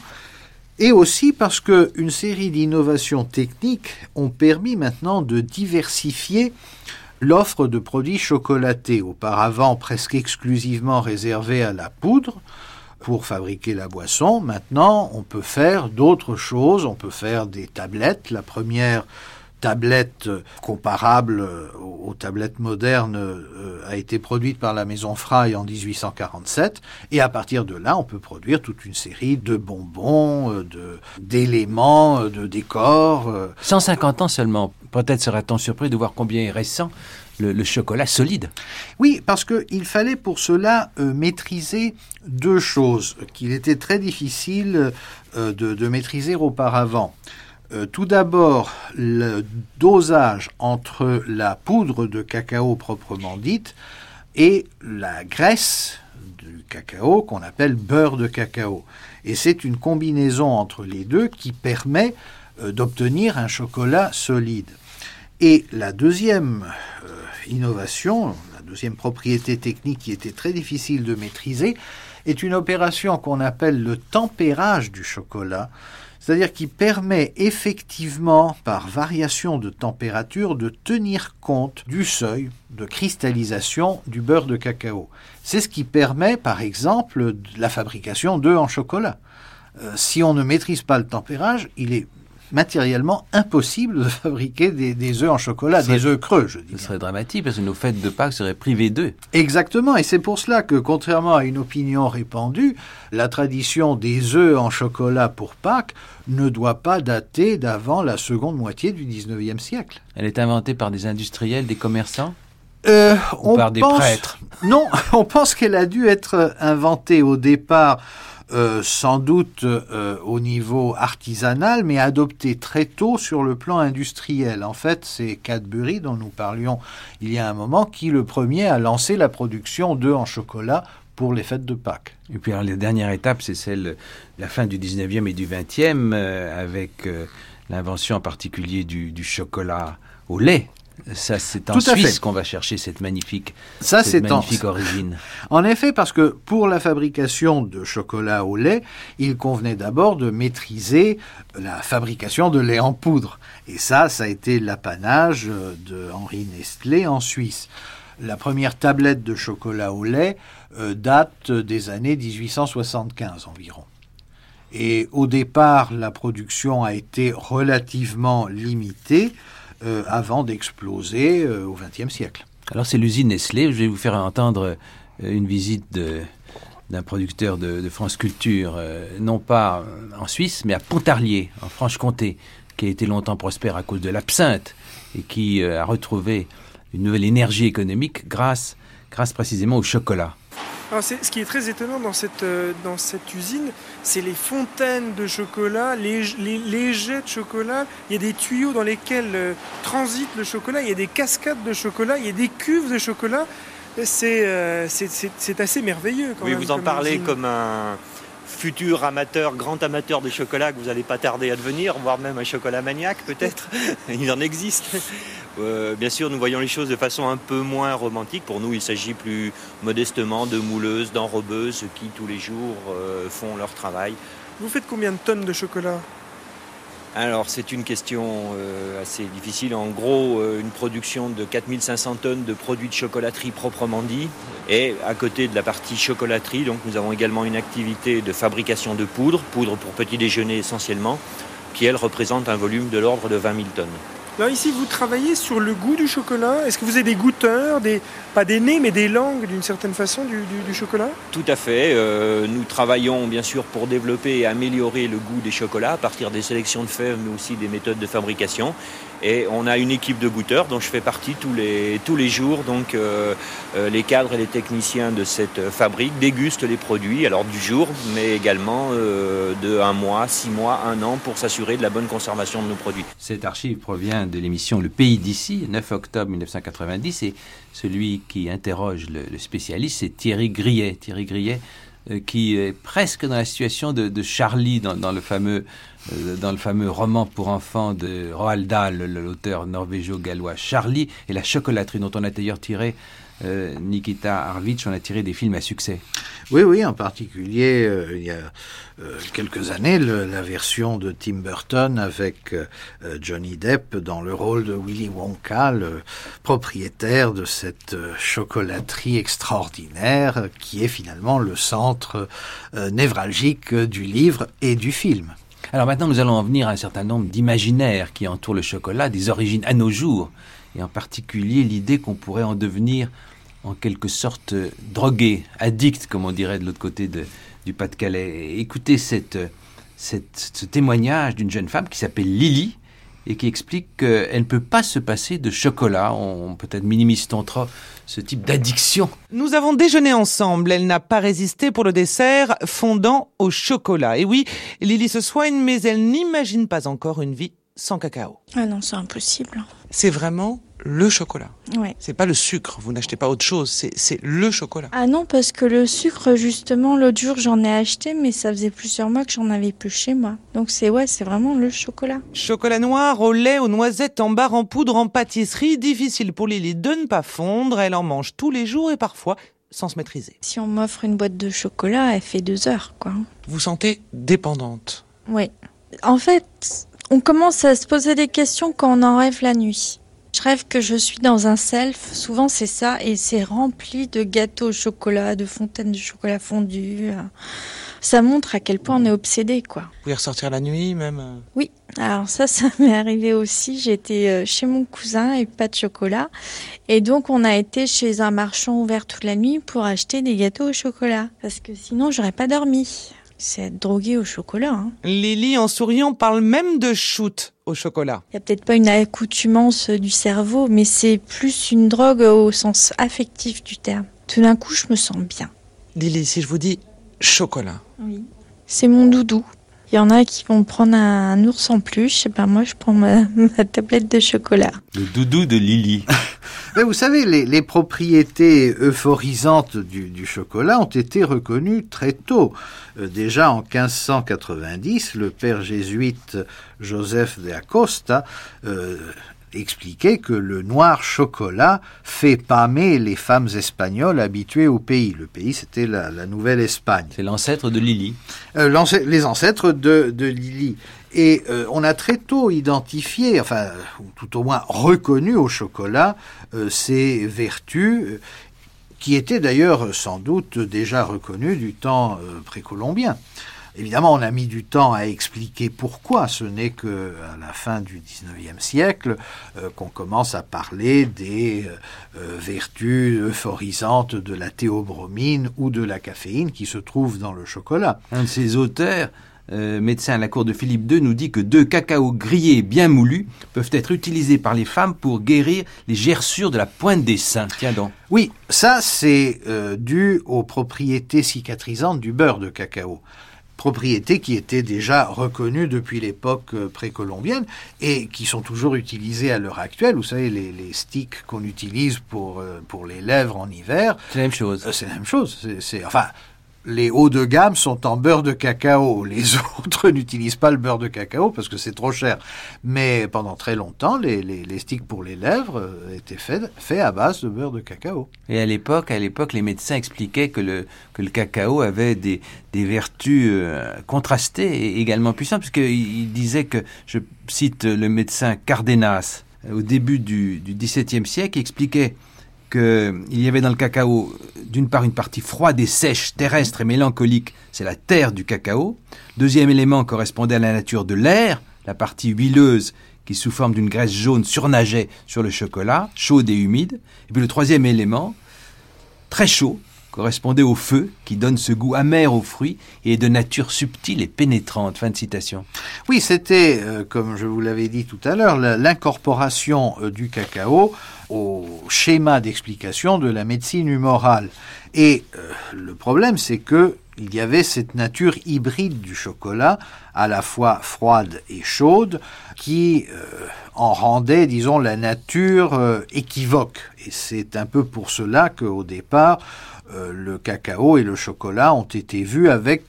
Et aussi parce qu'une série d'innovations techniques ont permis maintenant de diversifier l'offre de produits chocolatés, auparavant presque exclusivement réservée à la poudre pour fabriquer la boisson. Maintenant, on peut faire d'autres choses, on peut faire des tablettes. La première tablette comparable aux tablettes modernes euh, a été produite par la maison Fry en dix-huit cent quarante-sept, et à partir de là, on peut produire toute une série de bonbons, de, d'éléments, de décors. Euh. cent cinquante ans seulement, peut-être serait-on surpris de voir combien est récent le, le chocolat solide. Oui, parce qu'il fallait pour cela euh, maîtriser deux choses qu'il était très difficile euh, de, de maîtriser auparavant. Euh, tout d'abord, le dosage entre la poudre de cacao proprement dite et la graisse du cacao qu'on appelle beurre de cacao. Et c'est une combinaison entre les deux qui permet euh, d'obtenir un chocolat solide. Et la deuxième euh, innovation, la deuxième propriété technique qui était très difficile de maîtriser, est une opération qu'on appelle le tempérage du chocolat, c'est-à-dire qui permet effectivement, par variation de température, de tenir compte du seuil de cristallisation du beurre de cacao. C'est ce qui permet, par exemple, la fabrication d'œufs en chocolat. Euh, si on ne maîtrise pas le tempérage, il est matériellement impossible de fabriquer des, des œufs en chocolat, serait, des œufs creux, je dis. Ce serait dramatique parce que nos fêtes de Pâques seraient privées d'œufs. Exactement, et c'est pour cela que, contrairement à une opinion répandue, la tradition des œufs en chocolat pour Pâques ne doit pas dater d'avant la seconde moitié du dix-neuvième siècle. Elle est inventée par des industriels, des commerçants euh, ou on par des pense, prêtres? Non, on pense qu'elle a dû être inventée au départ Euh, sans doute euh, au niveau artisanal, mais adopté très tôt sur le plan industriel. En fait, c'est Cadbury, dont nous parlions il y a un moment, qui le premier a lancé la production d'œufs en chocolat pour les fêtes de Pâques. Et puis alors, la dernière étape, c'est celle de la fin du dix-neuvième et du vingtième, euh, avec euh, l'invention en particulier du, du chocolat au lait. Ça, c'est en Suisse qu'on va chercher cette magnifique, Ça, cette c'est magnifique en... origine. En effet, parce que pour la fabrication de chocolat au lait, il convenait d'abord de maîtriser la fabrication de lait en poudre. Et ça, ça a été l'apanage de Henri Nestlé en Suisse. La première tablette de chocolat au lait euh, date des années dix-huit cent soixante-quinze environ. Et au départ, la production a été relativement limitée, Euh, avant d'exploser euh, au vingtième siècle. Alors c'est l'usine Nestlé. Je vais vous faire entendre euh, une visite de, d'un producteur de, de France Culture, euh, non pas en Suisse, mais à Pontarlier, en Franche-Comté, qui a été longtemps prospère à cause de l'absinthe et qui euh, a retrouvé une nouvelle énergie économique grâce, grâce précisément au chocolat. Alors c'est, ce qui est très étonnant dans cette, euh, dans cette usine, c'est les fontaines de chocolat, les, les, les jets de chocolat. Il y a des tuyaux dans lesquels euh, transite le chocolat, il y a des cascades de chocolat, il y a des cuves de chocolat. C'est, euh, c'est, c'est, c'est assez merveilleux quand oui, même. Oui, vous en comme parlez usine. comme un futur amateur, grand amateur de chocolat que vous n'allez pas tarder à devenir, voire même un chocolat maniaque peut-être. Il en existe. Euh, bien sûr, nous voyons les choses de façon un peu moins romantique. Pour nous, il s'agit plus modestement de mouleuses, d'enrobeuses qui, tous les jours, euh, font leur travail. Vous faites combien de tonnes de chocolat ? Alors, c'est une question euh, assez difficile. En gros, euh, une production de quatre mille cinq cents tonnes de produits de chocolaterie proprement dit. Et à côté de la partie chocolaterie, donc, nous avons également une activité de fabrication de poudre, poudre pour petit déjeuner essentiellement, qui, elle, représente un volume de l'ordre de vingt mille tonnes. Alors ici, vous travaillez sur le goût du chocolat. Est-ce que vous avez des goûteurs, des, pas des nez, mais des langues d'une certaine façon du, du, du chocolat? Tout à fait. Euh, nous travaillons bien sûr pour développer et améliorer le goût des chocolats à partir des sélections de fèves, mais aussi des méthodes de fabrication. Et on a une équipe de goûteurs dont je fais partie tous les, tous les jours. Donc euh, euh, les cadres et les techniciens de cette fabrique dégustent les produits, alors du jour, mais également euh, de un mois, six mois, un an, pour s'assurer de la bonne conservation de nos produits. Cette archive provient de l'émission Le Pays d'ici, neuf octobre mille neuf cent quatre-vingt-dix, et celui qui interroge le, le spécialiste, c'est Thierry Grillet. Thierry Grillet, euh, qui est presque dans la situation de, de Charlie dans, dans le fameux euh, dans le fameux roman pour enfants de Roald Dahl, l'auteur norvégo-gallois Charlie, et la chocolaterie, dont on a d'ailleurs tiré, euh, Nikita Harvich, on a tiré des films à succès. Oui, oui, en particulier, euh, il y a euh, quelques années, le, la version de Tim Burton avec euh, Johnny Depp dans le rôle de Willy Wonka, le propriétaire de cette euh, chocolaterie extraordinaire qui est finalement le centre euh, névralgique du livre et du film. Alors maintenant, nous allons en venir à un certain nombre d'imaginaires qui entourent le chocolat, des origines à nos jours, et en particulier l'idée qu'on pourrait en devenir en quelque sorte euh, drogué, addict, comme on dirait de l'autre côté de, du Pas-de-Calais. Écoutez cette, cette, ce témoignage d'une jeune femme qui s'appelle Lily et qui explique qu'elle ne peut pas se passer de chocolat. On peut-être minimise-t-on trop ce type d'addiction. Nous avons déjeuné ensemble. Elle n'a pas résisté pour le dessert fondant au chocolat. Et oui, Lily se soigne, mais elle n'imagine pas encore une vie sans cacao. Ah non, c'est impossible. C'est vraiment le chocolat. Ouais. C'est pas le sucre, vous n'achetez pas autre chose, c'est, c'est le chocolat. Ah non, parce que le sucre, justement, l'autre jour, j'en ai acheté, mais ça faisait plusieurs mois que j'en avais plus chez moi. Donc c'est ouais, c'est vraiment le chocolat. Chocolat noir, au lait, aux noisettes, en barre, en poudre, en pâtisserie, difficile pour Lily de ne pas fondre, elle en mange tous les jours et parfois sans se maîtriser. Si on m'offre une boîte de chocolat, elle fait deux heures, quoi. Vous sentez dépendante? Oui. En fait, on commence à se poser des questions quand on en rêve la nuit. Je rêve que je suis dans un self, souvent c'est ça, et c'est rempli de gâteaux au chocolat, de fontaines de chocolat fondu. Ça montre à quel point on est obsédé, quoi. Vous pouvez ressortir la nuit, même? Oui, alors ça, ça m'est arrivé aussi. J'étais chez mon cousin et pas de chocolat. Et donc, on a été chez un marchand ouvert toute la nuit pour acheter des gâteaux au chocolat. Parce que sinon, j'aurais pas dormi. C'est être drogué au chocolat, hein. Lily, en souriant, parle même de shoot au chocolat. Il n'y a peut-être pas une accoutumance du cerveau, mais c'est plus une drogue au sens affectif du terme. Tout d'un coup, je me sens bien. Lily, si je vous dis chocolat. Oui. C'est mon doudou. Il y en a qui vont prendre un, un ours en peluche, et ben moi je prends ma, ma tablette de chocolat. Le doudou de Lily. Mais vous savez, les, les propriétés euphorisantes du, du chocolat ont été reconnues très tôt. Euh, déjà en quinze cent quatre-vingt-dix, le père jésuite Joseph de Acosta euh, expliquait que le noir chocolat fait pâmer les femmes espagnoles habituées au pays. Le pays, c'était la, la Nouvelle-Espagne. C'est l'ancêtre de Lily. Euh, l'ancêtre, les ancêtres de, de Lily. Et euh, on a très tôt identifié, enfin, ou tout au moins reconnu au chocolat, euh, ses vertus, euh, qui étaient d'ailleurs sans doute déjà reconnues du temps euh, précolombien. Évidemment, on a mis du temps à expliquer pourquoi. Ce n'est qu'à la fin du dix-neuvième siècle euh, qu'on commence à parler des euh, vertus euphorisantes de la théobromine ou de la caféine qui se trouvent dans le chocolat. Un de ses auteurs, euh, médecin à la cour de Philippe deux, nous dit que deux cacaos grillés bien moulus peuvent être utilisés par les femmes pour guérir les gerçures de la pointe des seins. Tiens donc. Oui, ça c'est euh, dû aux propriétés cicatrisantes du beurre de cacao. Propriétés qui étaient déjà reconnues depuis l'époque précolombienne et qui sont toujours utilisées à l'heure actuelle. Vous savez, les, les sticks qu'on utilise pour, pour les lèvres en hiver... C'est la même chose. C'est la même chose. C'est, c'est, enfin, les hauts de gamme sont en beurre de cacao. Les autres n'utilisent pas le beurre de cacao parce que c'est trop cher. Mais pendant très longtemps, les, les, les sticks pour les lèvres étaient faits, faits à base de beurre de cacao. Et à l'époque, à l'époque, les médecins expliquaient que le, que le cacao avait des, des vertus euh, contrastées et également puissantes, puisqu'ils disaient que, je cite le médecin Cardenas, au début du, du dix-septième siècle, il expliquait qu'il y avait dans le cacao, d'une part, une partie froide et sèche, terrestre et mélancolique, c'est la terre du cacao. Deuxième élément correspondait à la nature de l'air, la partie huileuse, qui qui sous forme d'une graisse jaune surnageait sur le chocolat, chaude et humide. Et puis le troisième élément, très chaud, correspondait au feu qui donne ce goût amer aux fruits et est de nature subtile et pénétrante. Fin de citation. Oui, c'était, euh, comme je vous l'avais dit tout à l'heure, l'incorporation euh, du cacao au schéma d'explication de la médecine humorale. Et euh, le problème, c'est que il y avait cette nature hybride du chocolat, à la fois froide et chaude, qui euh, en rendait, disons, la nature euh, équivoque. Et c'est un peu pour cela qu'au départ, euh, le cacao et le chocolat ont été vus avec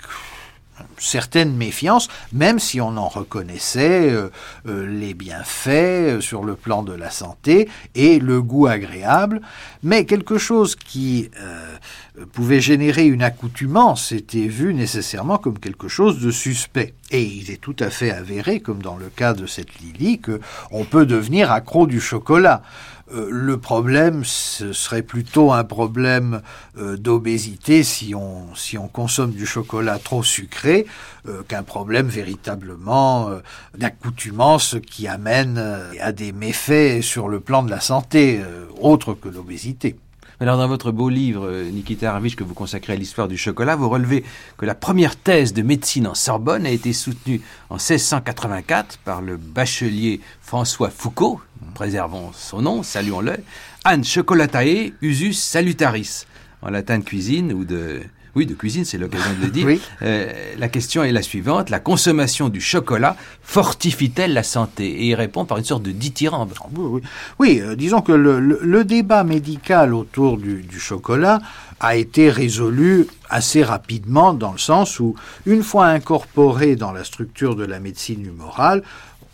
certaine méfiance, même si on en reconnaissait euh, euh, les bienfaits euh, sur le plan de la santé et le goût agréable, mais quelque chose qui euh, pouvait générer une accoutumance était vu nécessairement comme quelque chose de suspect. Et il est tout à fait avéré, comme dans le cas de cette Lily, qu'on peut devenir accro du chocolat. Euh, le problème, ce serait plutôt un problème euh, d'obésité si on, si on consomme du chocolat trop sucré, euh, qu'un problème véritablement euh, d'accoutumance qui amène euh, à des méfaits sur le plan de la santé, euh, autre que l'obésité. Alors dans votre beau livre, Nikita Harvich, que vous consacrez à l'histoire du chocolat, vous relevez que la première thèse de médecine en Sorbonne a été soutenue en seize cent quatre-vingt-quatre par le bachelier François Foucault, préservons son nom, saluons-le, An chocolatae usus salutaris, en latin de cuisine ou de... Oui, de cuisine, c'est l'occasion de le dire. Oui. Euh, la question est la suivante. La consommation du chocolat fortifie-t-elle la santé? Et il répond par une sorte de dithyrambe. Oui, oui. oui euh, disons que le, le, le débat médical autour du, du chocolat a été résolu assez rapidement, dans le sens où, une fois incorporé dans la structure de la médecine humorale,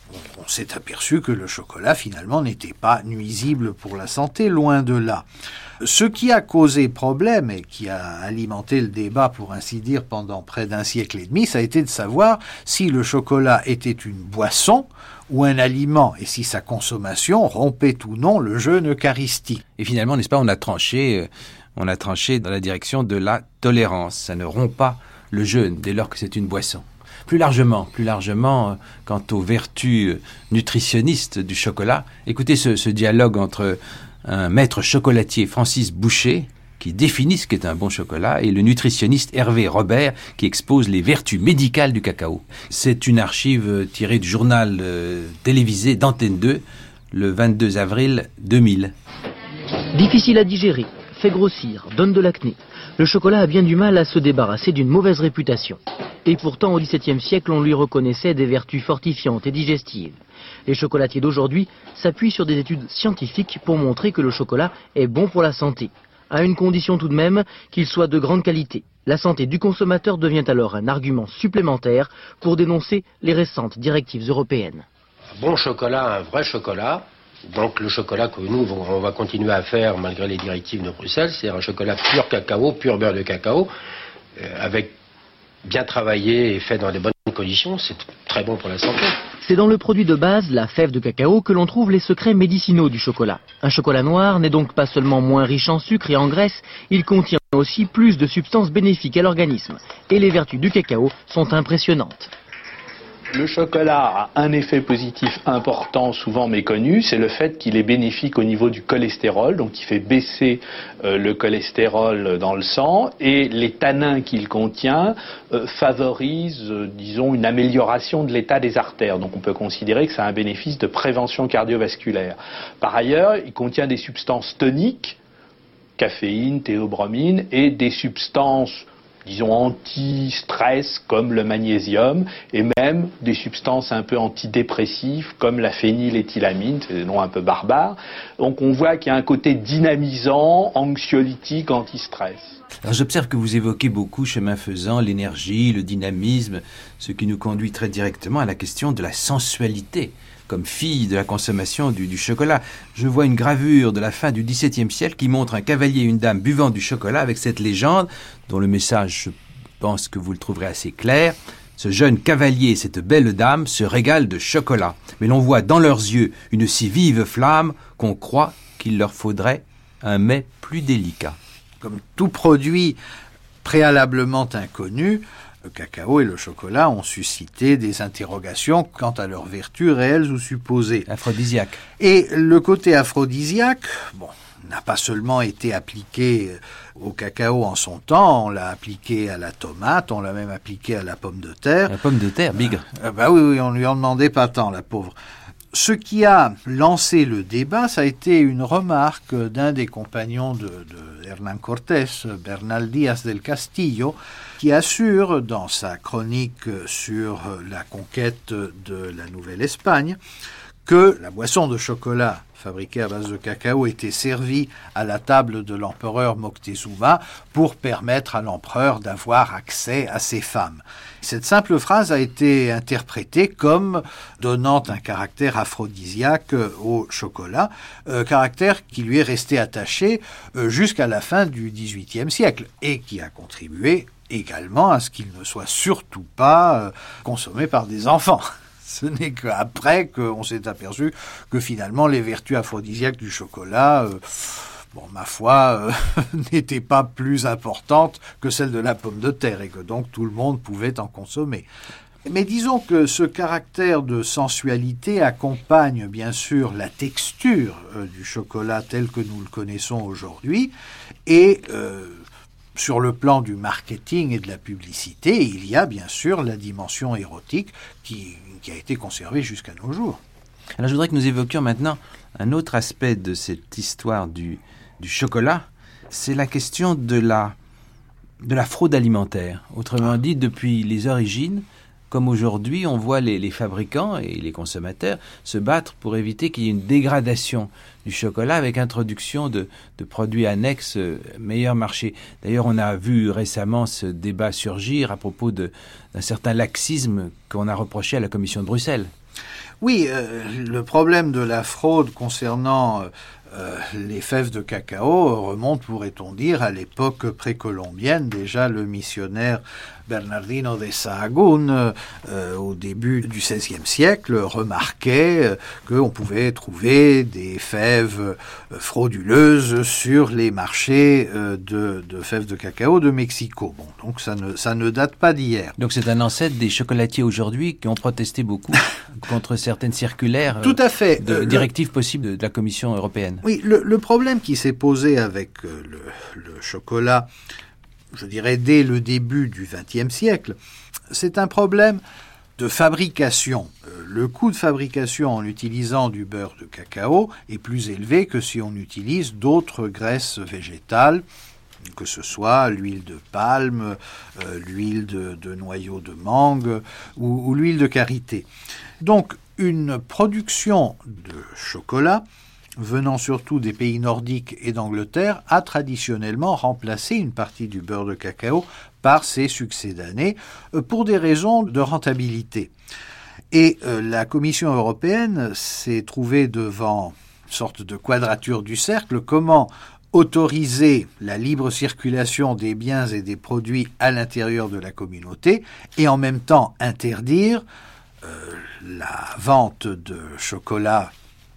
on s'est aperçu que le chocolat, finalement, n'était pas nuisible pour la santé, loin de là. Ce qui a causé problème et qui a alimenté le débat, pour ainsi dire, pendant près d'un siècle et demi, ça a été de savoir si le chocolat était une boisson ou un aliment, et si sa consommation rompait ou non le jeûne eucharistique. Et finalement, n'est-ce pas, on a tranché, euh, on a tranché dans la direction de la tolérance. Ça ne rompt pas le jeûne, dès lors que c'est une boisson. Plus largement, plus largement, euh, quant aux vertus euh, nutritionnistes du chocolat, écoutez ce, ce dialogue entre un maître chocolatier, Francis Boucher, qui définit ce qu'est un bon chocolat, et le nutritionniste Hervé Robert, qui expose les vertus médicales du cacao. C'est une archive tirée du journal euh, télévisé d'Antenne deux, le vingt-deux avril deux mille. Difficile à digérer, fait grossir, donne de l'acné. Le chocolat a bien du mal à se débarrasser d'une mauvaise réputation. Et pourtant, au dix-septième siècle, on lui reconnaissait des vertus fortifiantes et digestives. Les chocolatiers d'aujourd'hui s'appuient sur des études scientifiques pour montrer que le chocolat est bon pour la santé, à une condition tout de même qu'il soit de grande qualité. La santé du consommateur devient alors un argument supplémentaire pour dénoncer les récentes directives européennes. Un bon chocolat, un vrai chocolat, donc le chocolat que nous, on va continuer à faire malgré les directives de Bruxelles, c'est un chocolat pur cacao, pur beurre de cacao, euh, avec bien travaillé et fait dans les bonnes conditions, c'est très bon pour la santé. C'est dans le produit de base, la fève de cacao, que l'on trouve les secrets médicinaux du chocolat. Un chocolat noir n'est donc pas seulement moins riche en sucre et en graisse, il contient aussi plus de substances bénéfiques à l'organisme. Et les vertus du cacao sont impressionnantes. Le chocolat a un effet positif important, souvent méconnu, c'est le fait qu'il est bénéfique au niveau du cholestérol, donc il fait baisser euh, le cholestérol dans le sang, et les tanins qu'il contient euh, favorisent, euh, disons, une amélioration de l'état des artères. Donc on peut considérer que ça a un bénéfice de prévention cardiovasculaire. Par ailleurs, il contient des substances toniques, caféine, théobromine, et des substances disons anti-stress comme le magnésium, et même des substances un peu antidépressives comme la phényléthylamine, c'est des noms un peu barbares. Donc on voit qu'il y a un côté dynamisant, anxiolytique, anti-stress. Alors j'observe que vous évoquez beaucoup, chemin faisant, l'énergie, le dynamisme, ce qui nous conduit très directement à la question de la sensualité, comme fille de la consommation du, du chocolat. Je vois une gravure de la fin du dix-septième siècle qui montre un cavalier et une dame buvant du chocolat avec cette légende, dont le message, je pense que vous le trouverez assez clair. Ce jeune cavalier et cette belle dame se régalent de chocolat. Mais l'on voit dans leurs yeux une si vive flamme qu'on croit qu'il leur faudrait un mets plus délicat. Comme tout produit préalablement inconnu, le cacao et le chocolat ont suscité des interrogations quant à leurs vertus réelles ou supposées. Aphrodisiaque. Et le côté aphrodisiaque, bon, n'a pas seulement été appliqué au cacao en son temps, on l'a appliqué à la tomate, on l'a même appliqué à la pomme de terre. La pomme de terre, bigre. Euh, bah oui, oui, on lui en demandait pas tant, la pauvre. Ce qui a lancé le débat, ça a été une remarque d'un des compagnons de, de Hernán Cortés, Bernal Díaz del Castillo, qui assure dans sa chronique sur la conquête de la Nouvelle-Espagne que la boisson de chocolat fabriquée à base de cacao était servie à la table de l'empereur Moctezuma pour permettre à l'empereur d'avoir accès à ses femmes. Cette simple phrase a été interprétée comme donnant un caractère aphrodisiaque au chocolat, euh, caractère qui lui est resté attaché euh, jusqu'à la fin du dix-huitième siècle et qui a contribué également à ce qu'il ne soit surtout pas euh, consommé par des enfants. Ce n'est qu'après qu'on s'est aperçu que finalement les vertus aphrodisiaques du chocolat, euh, bon, ma foi, euh, n'étaient pas plus importantes que celles de la pomme de terre et que donc tout le monde pouvait en consommer. Mais disons que ce caractère de sensualité accompagne bien sûr la texture euh, du chocolat tel que nous le connaissons aujourd'hui et euh, sur le plan du marketing et de la publicité, il y a bien sûr la dimension érotique qui, qui a été conservée jusqu'à nos jours. Alors je voudrais que nous évoquions maintenant un autre aspect de cette histoire du, du chocolat, c'est la question de la, de la fraude alimentaire. Autrement dit, depuis les origines, comme aujourd'hui, on voit les, les fabricants et les consommateurs se battre pour éviter qu'il y ait une dégradation du chocolat avec l'introduction de, de produits annexes euh, meilleur marché. D'ailleurs, on a vu récemment ce débat surgir à propos de, d'un certain laxisme qu'on a reproché à la Commission de Bruxelles. Oui, euh, le problème de la fraude concernant euh, les fèves de cacao remonte, pourrait-on dire, à l'époque précolombienne. Déjà, le missionnaire Bernardino de Sahagún, euh, au début du seizième siècle, remarquait euh, qu'on pouvait trouver des fèves euh, frauduleuses sur les marchés euh, de, de fèves de cacao de Mexico. Bon, donc ça ne, ça ne date pas d'hier. Donc c'est un ancêtre des chocolatiers aujourd'hui qui ont protesté beaucoup contre certaines circulaires euh, Tout à fait. de euh, directives possibles de, de la Commission européenne. Oui, le, le problème qui s'est posé avec euh, le, le chocolat, je dirais dès le début du vingtième siècle, c'est un problème de fabrication. Le coût de fabrication en utilisant du beurre de cacao est plus élevé que si on utilise d'autres graisses végétales, que ce soit l'huile de palme, euh, l'huile de, de noyau de mangue ou, ou l'huile de karité. Donc, une production de chocolat venant surtout des pays nordiques et d'Angleterre, a traditionnellement remplacé une partie du beurre de cacao par ses succédanés pour des raisons de rentabilité. Et euh, la Commission européenne s'est trouvée devant une sorte de quadrature du cercle. Comment autoriser la libre circulation des biens et des produits à l'intérieur de la communauté et en même temps interdire euh, la vente de chocolat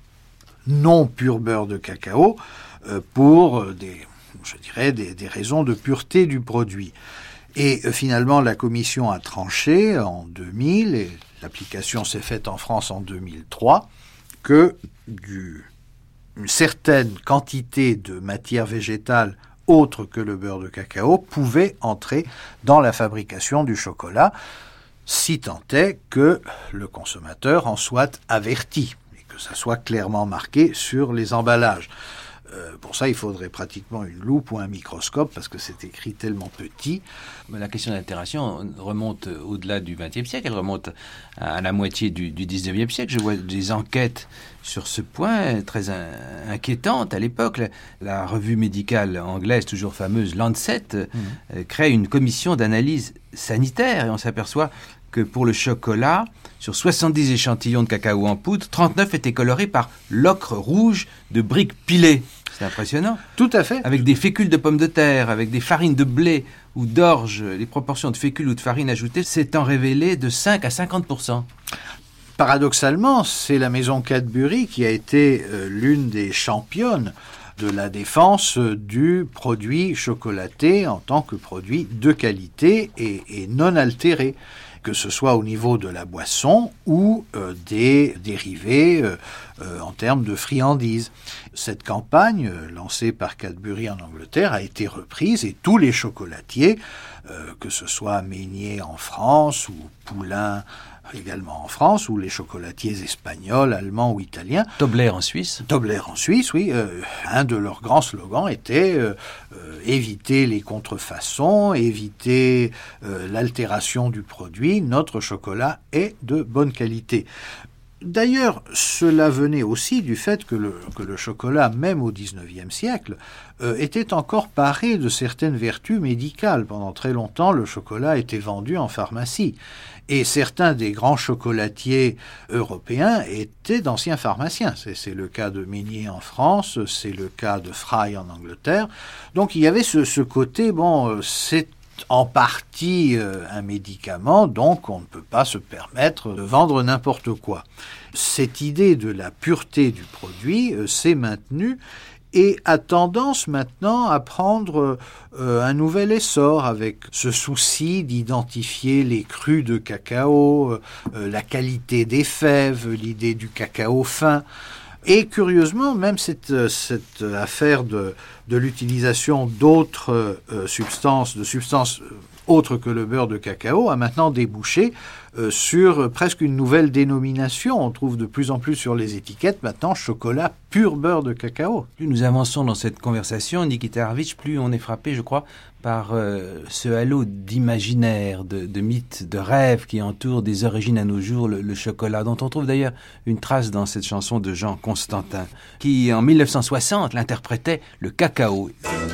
non pur beurre de cacao euh, pour des, je dirais, des, des raisons de pureté du produit. Et euh, finalement, la Commission a tranché en deux mille, et l'application s'est faite en France en deux mille trois, que du, une certaine quantité de matière végétale autre que le beurre de cacao pouvait entrer dans la fabrication du chocolat, si tant est que le consommateur en soit averti. Que ça soit clairement marqué sur les emballages. Euh, pour ça, il faudrait pratiquement une loupe ou un microscope parce que c'est écrit tellement petit. La question d'altération remonte au-delà du vingtième siècle, elle remonte à la moitié du, du dix-neuvième siècle. Je vois des enquêtes sur ce point très in- inquiétantes à l'époque. La, la revue médicale anglaise, toujours fameuse, Lancet, mmh. euh, crée une commission d'analyse sanitaire et on s'aperçoit que pour le chocolat, sur soixante-dix échantillons de cacao en poudre, trente-neuf étaient colorés par l'ocre rouge de briques pilées. C'est impressionnant. Tout à fait. Avec des fécules de pommes de terre, avec des farines de blé ou d'orge, les proportions de fécules ou de farine ajoutées s'étant révélées de cinq à cinquante pour cent. Paradoxalement, c'est la maison Cadbury qui a été euh, l'une des championnes de la défense du produit chocolaté en tant que produit de qualité et, et non altéré, que ce soit au niveau de la boisson ou euh, des dérivés euh, euh, en termes de friandises. Cette campagne, euh, lancée par Cadbury en Angleterre, a été reprise et tous les chocolatiers, euh, que ce soit Meunier en France ou Poulain également en France, ou les chocolatiers espagnols, allemands ou italiens. Tobler en Suisse. Tobler en Suisse, oui. Euh, un de leurs grands slogans était euh, euh, éviter les contrefaçons, éviter euh, l'altération du produit. Notre chocolat est de bonne qualité. D'ailleurs, cela venait aussi du fait que le, que le chocolat, même au dix-neuvième siècle, euh, était encore paré de certaines vertus médicales. Pendant très longtemps, le chocolat était vendu en pharmacie. Et certains des grands chocolatiers européens étaient d'anciens pharmaciens. C'est, c'est le cas de Meunier en France, c'est le cas de Fry en Angleterre. Donc il y avait ce, ce côté, bon, euh, c'est en partie euh, un médicament, donc on ne peut pas se permettre de vendre n'importe quoi. Cette idée de la pureté du produit euh, s'est maintenue et a tendance maintenant à prendre euh, un nouvel essor avec ce souci d'identifier les crus de cacao, euh, la qualité des fèves, l'idée du cacao fin. Et curieusement, même cette, cette affaire de, de l'utilisation d'autres euh, substances, de substances autres que le beurre de cacao, a maintenant débouché euh, sur presque une nouvelle dénomination. On trouve de plus en plus sur les étiquettes maintenant chocolat pur beurre de cacao. Plus nous avançons dans cette conversation, Nikita Harvich, plus on est frappé, je crois, par euh, ce halo d'imaginaire, de, de mythes, de rêves qui entourent des origines à nos jours, le, le chocolat, dont on trouve d'ailleurs une trace dans cette chanson de Jean Constantin, qui en mille neuf cent soixante l'interprétait le cacao.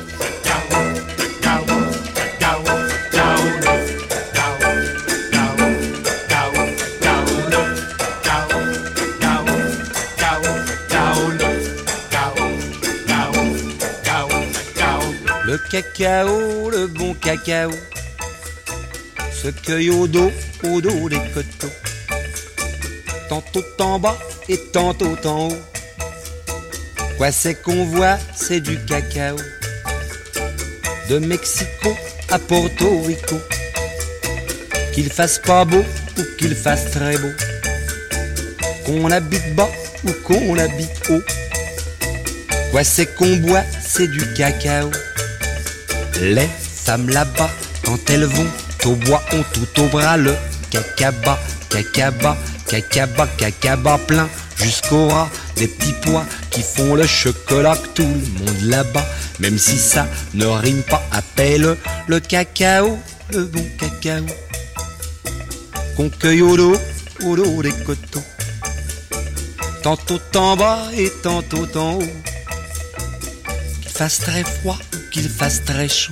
Le cacao, le bon cacao, se cueille au dos, au dos des coteaux, tantôt en bas et tantôt en haut. Quoi c'est qu'on voit, c'est du cacao, de Mexico à Porto Rico. Qu'il fasse pas beau ou qu'il fasse très beau, qu'on habite bas ou qu'on habite haut. Quoi c'est qu'on boit, c'est du cacao. Les femmes là-bas, quand elles vont au bois, ont tout au bras le cacaba, cacaba, cacaba, cacaba plein jusqu'au ras des petits pois qui font le chocolat que tout le monde là-bas, même si ça ne rime pas, appelle le cacao, le bon cacao, qu'on cueille au dos, au dos des coteaux, tantôt en bas et tantôt en haut. Qu'il fasse très froid ou qu'il fasse très chaud.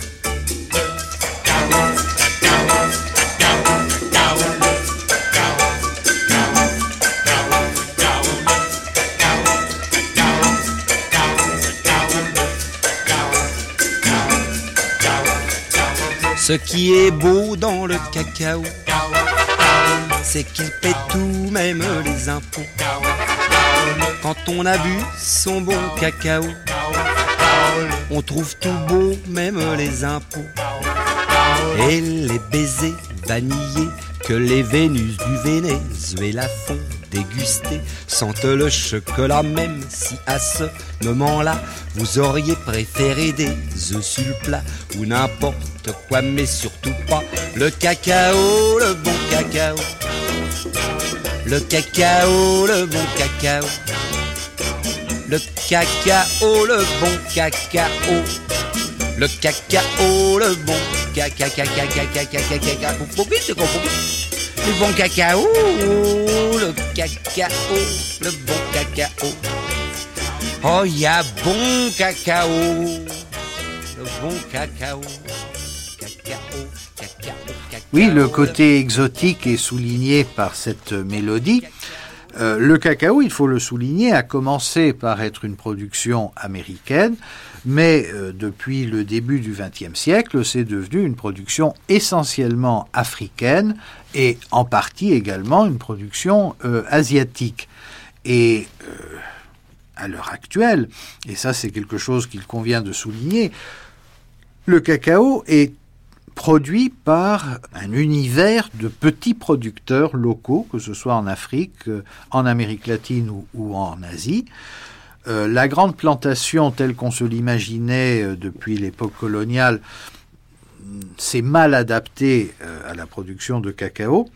Ce qui est beau dans le cacao, c'est qu'il paie tout, même les impôts. Quand on a bu son bon cacao, on trouve tout beau, même les impôts. Et les baisers vanillés que les Vénus du Venezuela font déguster sentent le chocolat, même si à ce moment-là vous auriez préféré des œufs sur le plat ou n'importe quoi, mais surtout pas le cacao, le bon cacao. Le cacao, le bon cacao. Le cacao, le bon cacao. Le cacao, le bon cacao. Le bon cacao, le cacao, le bon cacao. Oh, il y a bon cacao. Le bon cacao. Cacao, cacao, cacao. Oui, le côté exotique est souligné par cette mélodie. Euh, le cacao, il faut le souligner, a commencé par être une production américaine, mais euh, depuis le début du vingtième siècle, c'est devenu une production essentiellement africaine et en partie également une production euh, asiatique. Et euh, à l'heure actuelle, et ça c'est quelque chose qu'il convient de souligner, le cacao est produit par un univers de petits producteurs locaux, que ce soit en Afrique, en Amérique latine ou, ou en Asie. Euh, la grande plantation telle qu'on se l'imaginait euh, depuis l'époque coloniale s'est mal adaptée euh, à la production de cacao.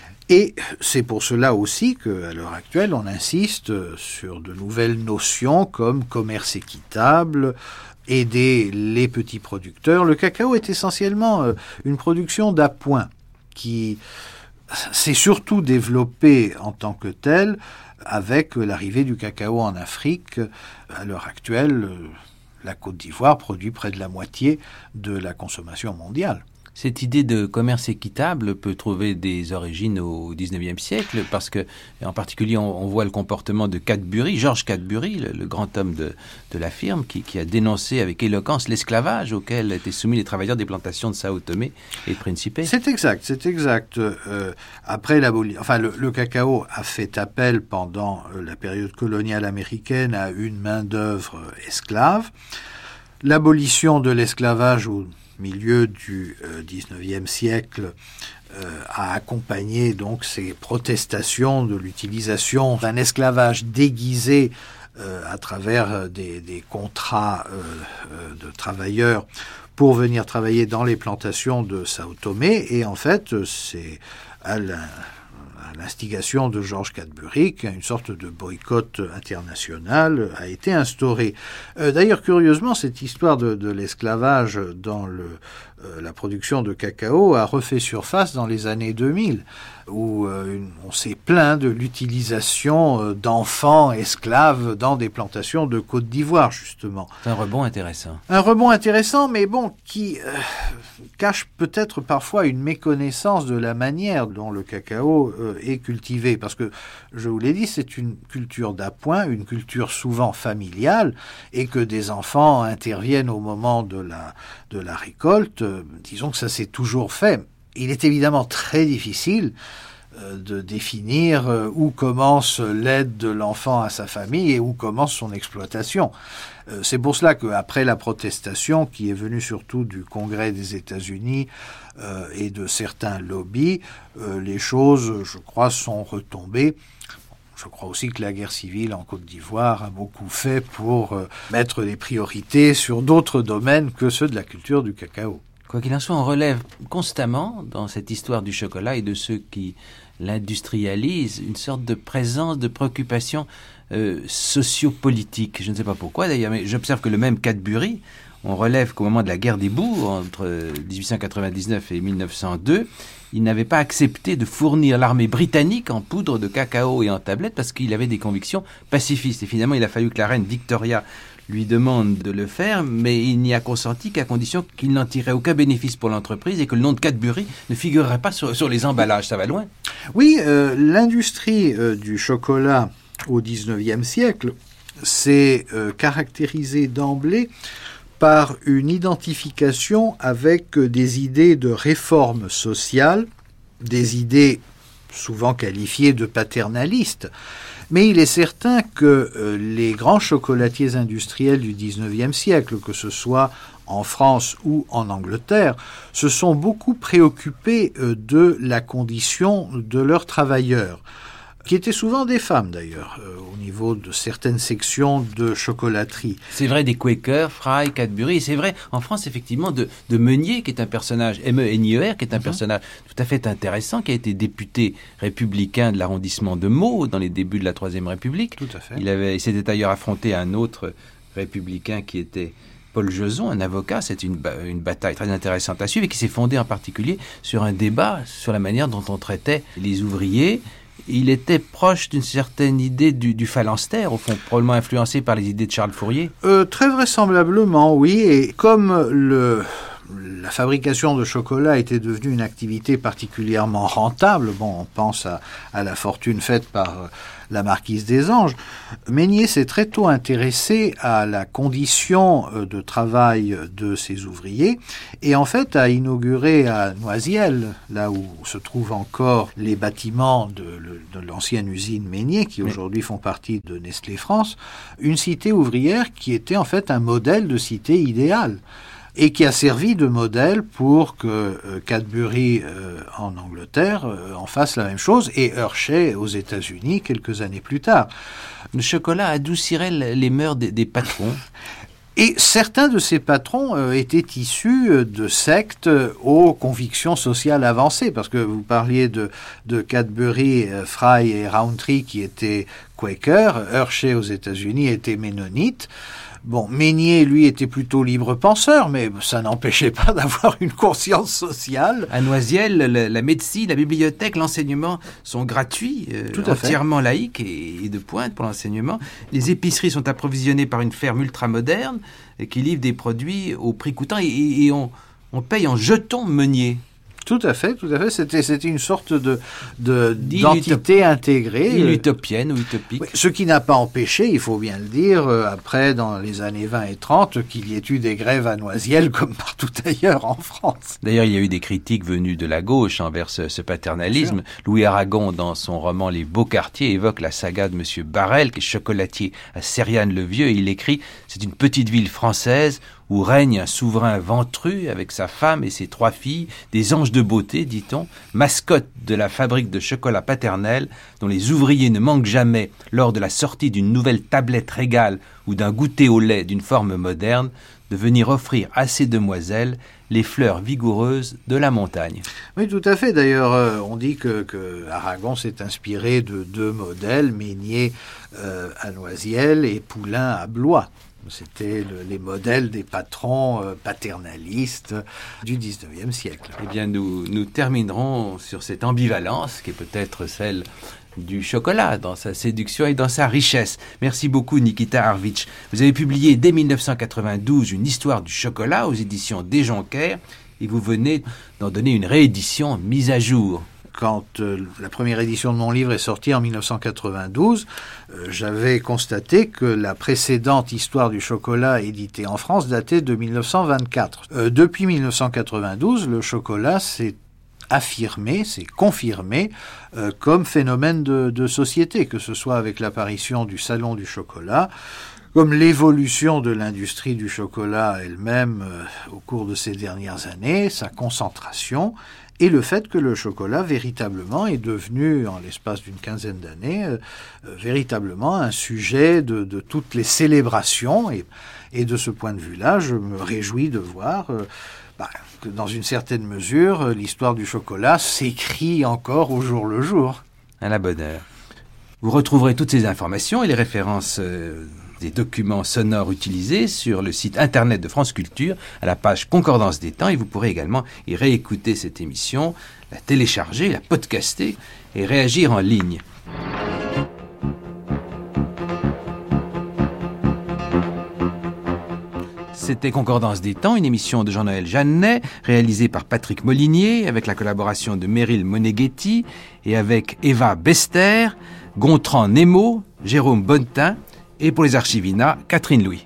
Et c'est pour cela aussi qu'à l'heure actuelle, on insiste sur de nouvelles notions comme commerce équitable, aider les petits producteurs. Le cacao est essentiellement une production d'appoint qui s'est surtout développée en tant que telle avec l'arrivée du cacao en Afrique. À l'heure actuelle, la Côte d'Ivoire produit près de la moitié de la consommation mondiale. Cette idée de commerce équitable peut trouver des origines au dix-neuvième siècle, parce que, en particulier, on, on voit le comportement de Cadbury, Georges Cadbury, le, le grand homme de, de la firme, qui, qui a dénoncé avec éloquence l'esclavage auquel étaient soumis les travailleurs des plantations de Sao Tomé et de Principe. C'est exact, c'est exact. Euh, après l'abolition, enfin, le, le cacao a fait appel pendant la période coloniale américaine à une main-d'œuvre esclave. L'abolition de l'esclavage au milieu du euh, dix-neuvième siècle euh, a accompagné donc ces protestations de l'utilisation d'un esclavage déguisé euh, à travers des, des contrats euh, euh, de travailleurs pour venir travailler dans les plantations de Sao Tomé. Et en fait, c'est à la, à l'instigation de Georges Cadbury qu'une sorte de boycott international a été instauré. Euh, d'ailleurs, curieusement, cette histoire de, de l'esclavage dans le, euh, la production de cacao a refait surface dans les années deux mille, où euh, une, on s'est plaint de l'utilisation euh, d'enfants esclaves dans des plantations de Côte d'Ivoire, justement. C'est un rebond intéressant. Un rebond intéressant, mais bon, qui euh, cache peut-être parfois une méconnaissance de la manière dont le cacao euh, est cultivé. Parce que, je vous l'ai dit, c'est une culture d'appoint, une culture souvent familiale, et que des enfants interviennent au moment de la, de la récolte. Euh, disons que ça s'est toujours fait. Il est évidemment très difficile euh, de définir euh, où commence l'aide de l'enfant à sa famille et où commence son exploitation. Euh, c'est pour cela qu'après la protestation, qui est venue surtout du Congrès des États-Unis euh, et de certains lobbies, euh, les choses, je crois, sont retombées. Je crois aussi que la guerre civile en Côte d'Ivoire a beaucoup fait pour euh, mettre les priorités sur d'autres domaines que ceux de la culture du cacao. Quoi qu'il en soit, on relève constamment dans cette histoire du chocolat et de ceux qui l'industrialisent une sorte de présence, de préoccupation euh, sociopolitique. Je ne sais pas pourquoi d'ailleurs, mais j'observe que le même Cadbury, on relève qu'au moment de la guerre des boues, entre dix-huit cent quatre-vingt-dix-neuf et mille neuf cent deux, il n'avait pas accepté de fournir l'armée britannique en poudre de cacao et en tablettes parce qu'il avait des convictions pacifistes. Et finalement, il a fallu que la reine Victoria lui demande de le faire, mais il n'y a consenti qu'à condition qu'il n'en tirerait aucun bénéfice pour l'entreprise et que le nom de Cadbury ne figurerait pas sur, sur les emballages. Ça va loin. Oui, euh, l'industrie euh, du chocolat au dix-neuvième siècle s'est euh, caractérisée d'emblée par une identification avec des idées de réforme sociale, des idées souvent qualifiées de paternalistes. Mais il est certain que euh, les grands chocolatiers industriels du dix-neuvième siècle, que ce soit en France ou en Angleterre, se sont beaucoup préoccupés euh, de la condition de leurs travailleurs, qui étaient souvent des femmes d'ailleurs, euh, au niveau de certaines sections de chocolaterie. C'est vrai des Quakers, Fry, Cadbury, et c'est vrai en France effectivement de, de Meunier, qui est un personnage, M E N I E R, qui est un mm-hmm. personnage tout à fait intéressant, qui a été député républicain de l'arrondissement de Meaux dans les débuts de la Troisième République. Tout à fait. Il, avait, il s'était d'ailleurs affronté à un autre républicain qui était Paul Joson, un avocat. C'est une, ba- une bataille très intéressante à suivre et qui s'est fondée en particulier sur un débat sur la manière dont on traitait les ouvriers. Il était proche d'une certaine idée du, du phalanstère, au fond, probablement influencé par les idées de Charles Fourier. Euh, très vraisemblablement, oui. Et comme le la fabrication de chocolat était devenue une activité particulièrement rentable. Bon, on pense à, à la fortune faite par euh, la marquise des Anges. Meynier s'est très tôt intéressé à la condition euh, de travail de ses ouvriers et en fait a inauguré à Noisiel, là où se trouvent encore les bâtiments de, de l'ancienne usine Meynier, qui aujourd'hui font partie de Nestlé France, une cité ouvrière qui était en fait un modèle de cité idéale, et qui a servi de modèle pour que euh, Cadbury euh, en Angleterre euh, en fasse la même chose, et Hershey aux États-Unis quelques années plus tard. Le chocolat adoucirait les mœurs des, des patrons. Et certains de ces patrons euh, étaient issus de sectes aux convictions sociales avancées, parce que vous parliez de, de Cadbury, euh, Fry et Rowntree qui étaient Quakers, Hershey aux États-Unis était ménonite. Bon, Meynier, lui, était plutôt libre penseur, mais ça n'empêchait pas d'avoir une conscience sociale. À Noisiel, la, la médecine, la bibliothèque, l'enseignement sont gratuits, euh, Tout à entièrement fait. laïques et, et de pointe pour l'enseignement. Les épiceries sont approvisionnées par une ferme ultramoderne qui livre des produits au prix coûtant et, et, et on, on paye en jetons Meunier. Tout à fait, tout à fait. C'était, c'était une sorte de, de d'entité intégrée. Une-utopienne ou utopique. Oui, ce qui n'a pas empêché, il faut bien le dire, euh, après, dans les années vingt et trente, qu'il y ait eu des grèves à Noisiel comme partout ailleurs en France. D'ailleurs, il y a eu des critiques venues de la gauche envers ce, ce paternalisme. Louis Aragon, dans son roman Les Beaux Quartiers, évoque la saga de Monsieur Barrel, qui est chocolatier à Cériane-le-Vieux, et il écrit « C'est une petite ville française où règne un souverain ventru avec sa femme et ses trois filles, des anges de beauté, dit-on, mascotte de la fabrique de chocolat paternel, dont les ouvriers ne manquent jamais, lors de la sortie d'une nouvelle tablette régale ou d'un goûter au lait d'une forme moderne, de venir offrir à ces demoiselles les fleurs vigoureuses de la montagne. » Oui, tout à fait. D'ailleurs, euh, on dit que, que Aragon s'est inspiré de deux modèles, Meynier euh, à Noisiel et Poulain à Blois. C'était le, les modèles des patrons euh, paternalistes du dix-neuvième siècle. Eh bien, nous, nous terminerons sur cette ambivalence qui est peut-être celle du chocolat dans sa séduction et dans sa richesse. Merci beaucoup, Nikita Harvich. Vous avez publié dès mille neuf cent quatre-vingt-douze une histoire du chocolat aux éditions Des Jonquères et vous venez d'en donner une réédition mise à jour. Quand euh, la première édition de mon livre est sortie en mille neuf cent quatre-vingt-douze, euh, j'avais constaté que la précédente histoire du chocolat éditée en France datait de mille neuf cent vingt-quatre. Euh, depuis mille neuf cent quatre-vingt-douze, le chocolat s'est affirmé, s'est confirmé euh, comme phénomène de, de société, que ce soit avec l'apparition du Salon du chocolat, comme l'évolution de l'industrie du chocolat elle-même euh, au cours de ces dernières années, sa concentration, et le fait que le chocolat, véritablement, est devenu, en l'espace d'une quinzaine d'années, euh, euh, véritablement un sujet de, de toutes les célébrations. Et, et de ce point de vue-là, je me réjouis de voir euh, bah, que, dans une certaine mesure, l'histoire du chocolat s'écrit encore au jour le jour. À la bonne heure. Vous retrouverez toutes ces informations et les références euh, des documents sonores utilisés sur le site internet de France Culture, à la page Concordance des temps, et vous pourrez également y réécouter cette émission, la télécharger, la podcaster et réagir en ligne. C'était Concordance des temps, une émission de Jean-Noël Jeannet, réalisée par Patrick Molinier, avec la collaboration de Meryl Moneghetti et avec Eva Bester, Gontran Nemo, Jérôme Bonnetin, et pour les Archivina, Catherine Louis.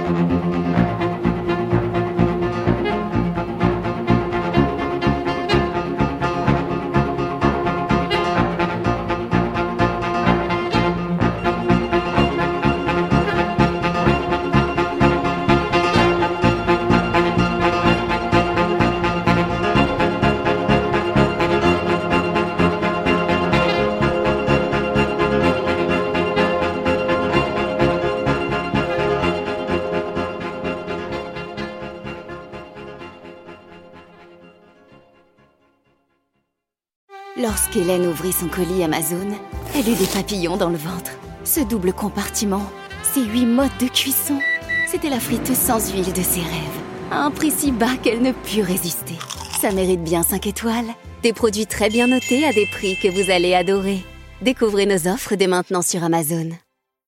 Lorsqu'Hélène ouvrit son colis Amazon, elle eut des papillons dans le ventre. Ce double compartiment, ces huit modes de cuisson, c'était la friteuse sans huile de ses rêves. À un prix si bas qu'elle ne put résister. Ça mérite bien cinq étoiles. Des produits très bien notés à des prix que vous allez adorer. Découvrez nos offres dès maintenant sur Amazon.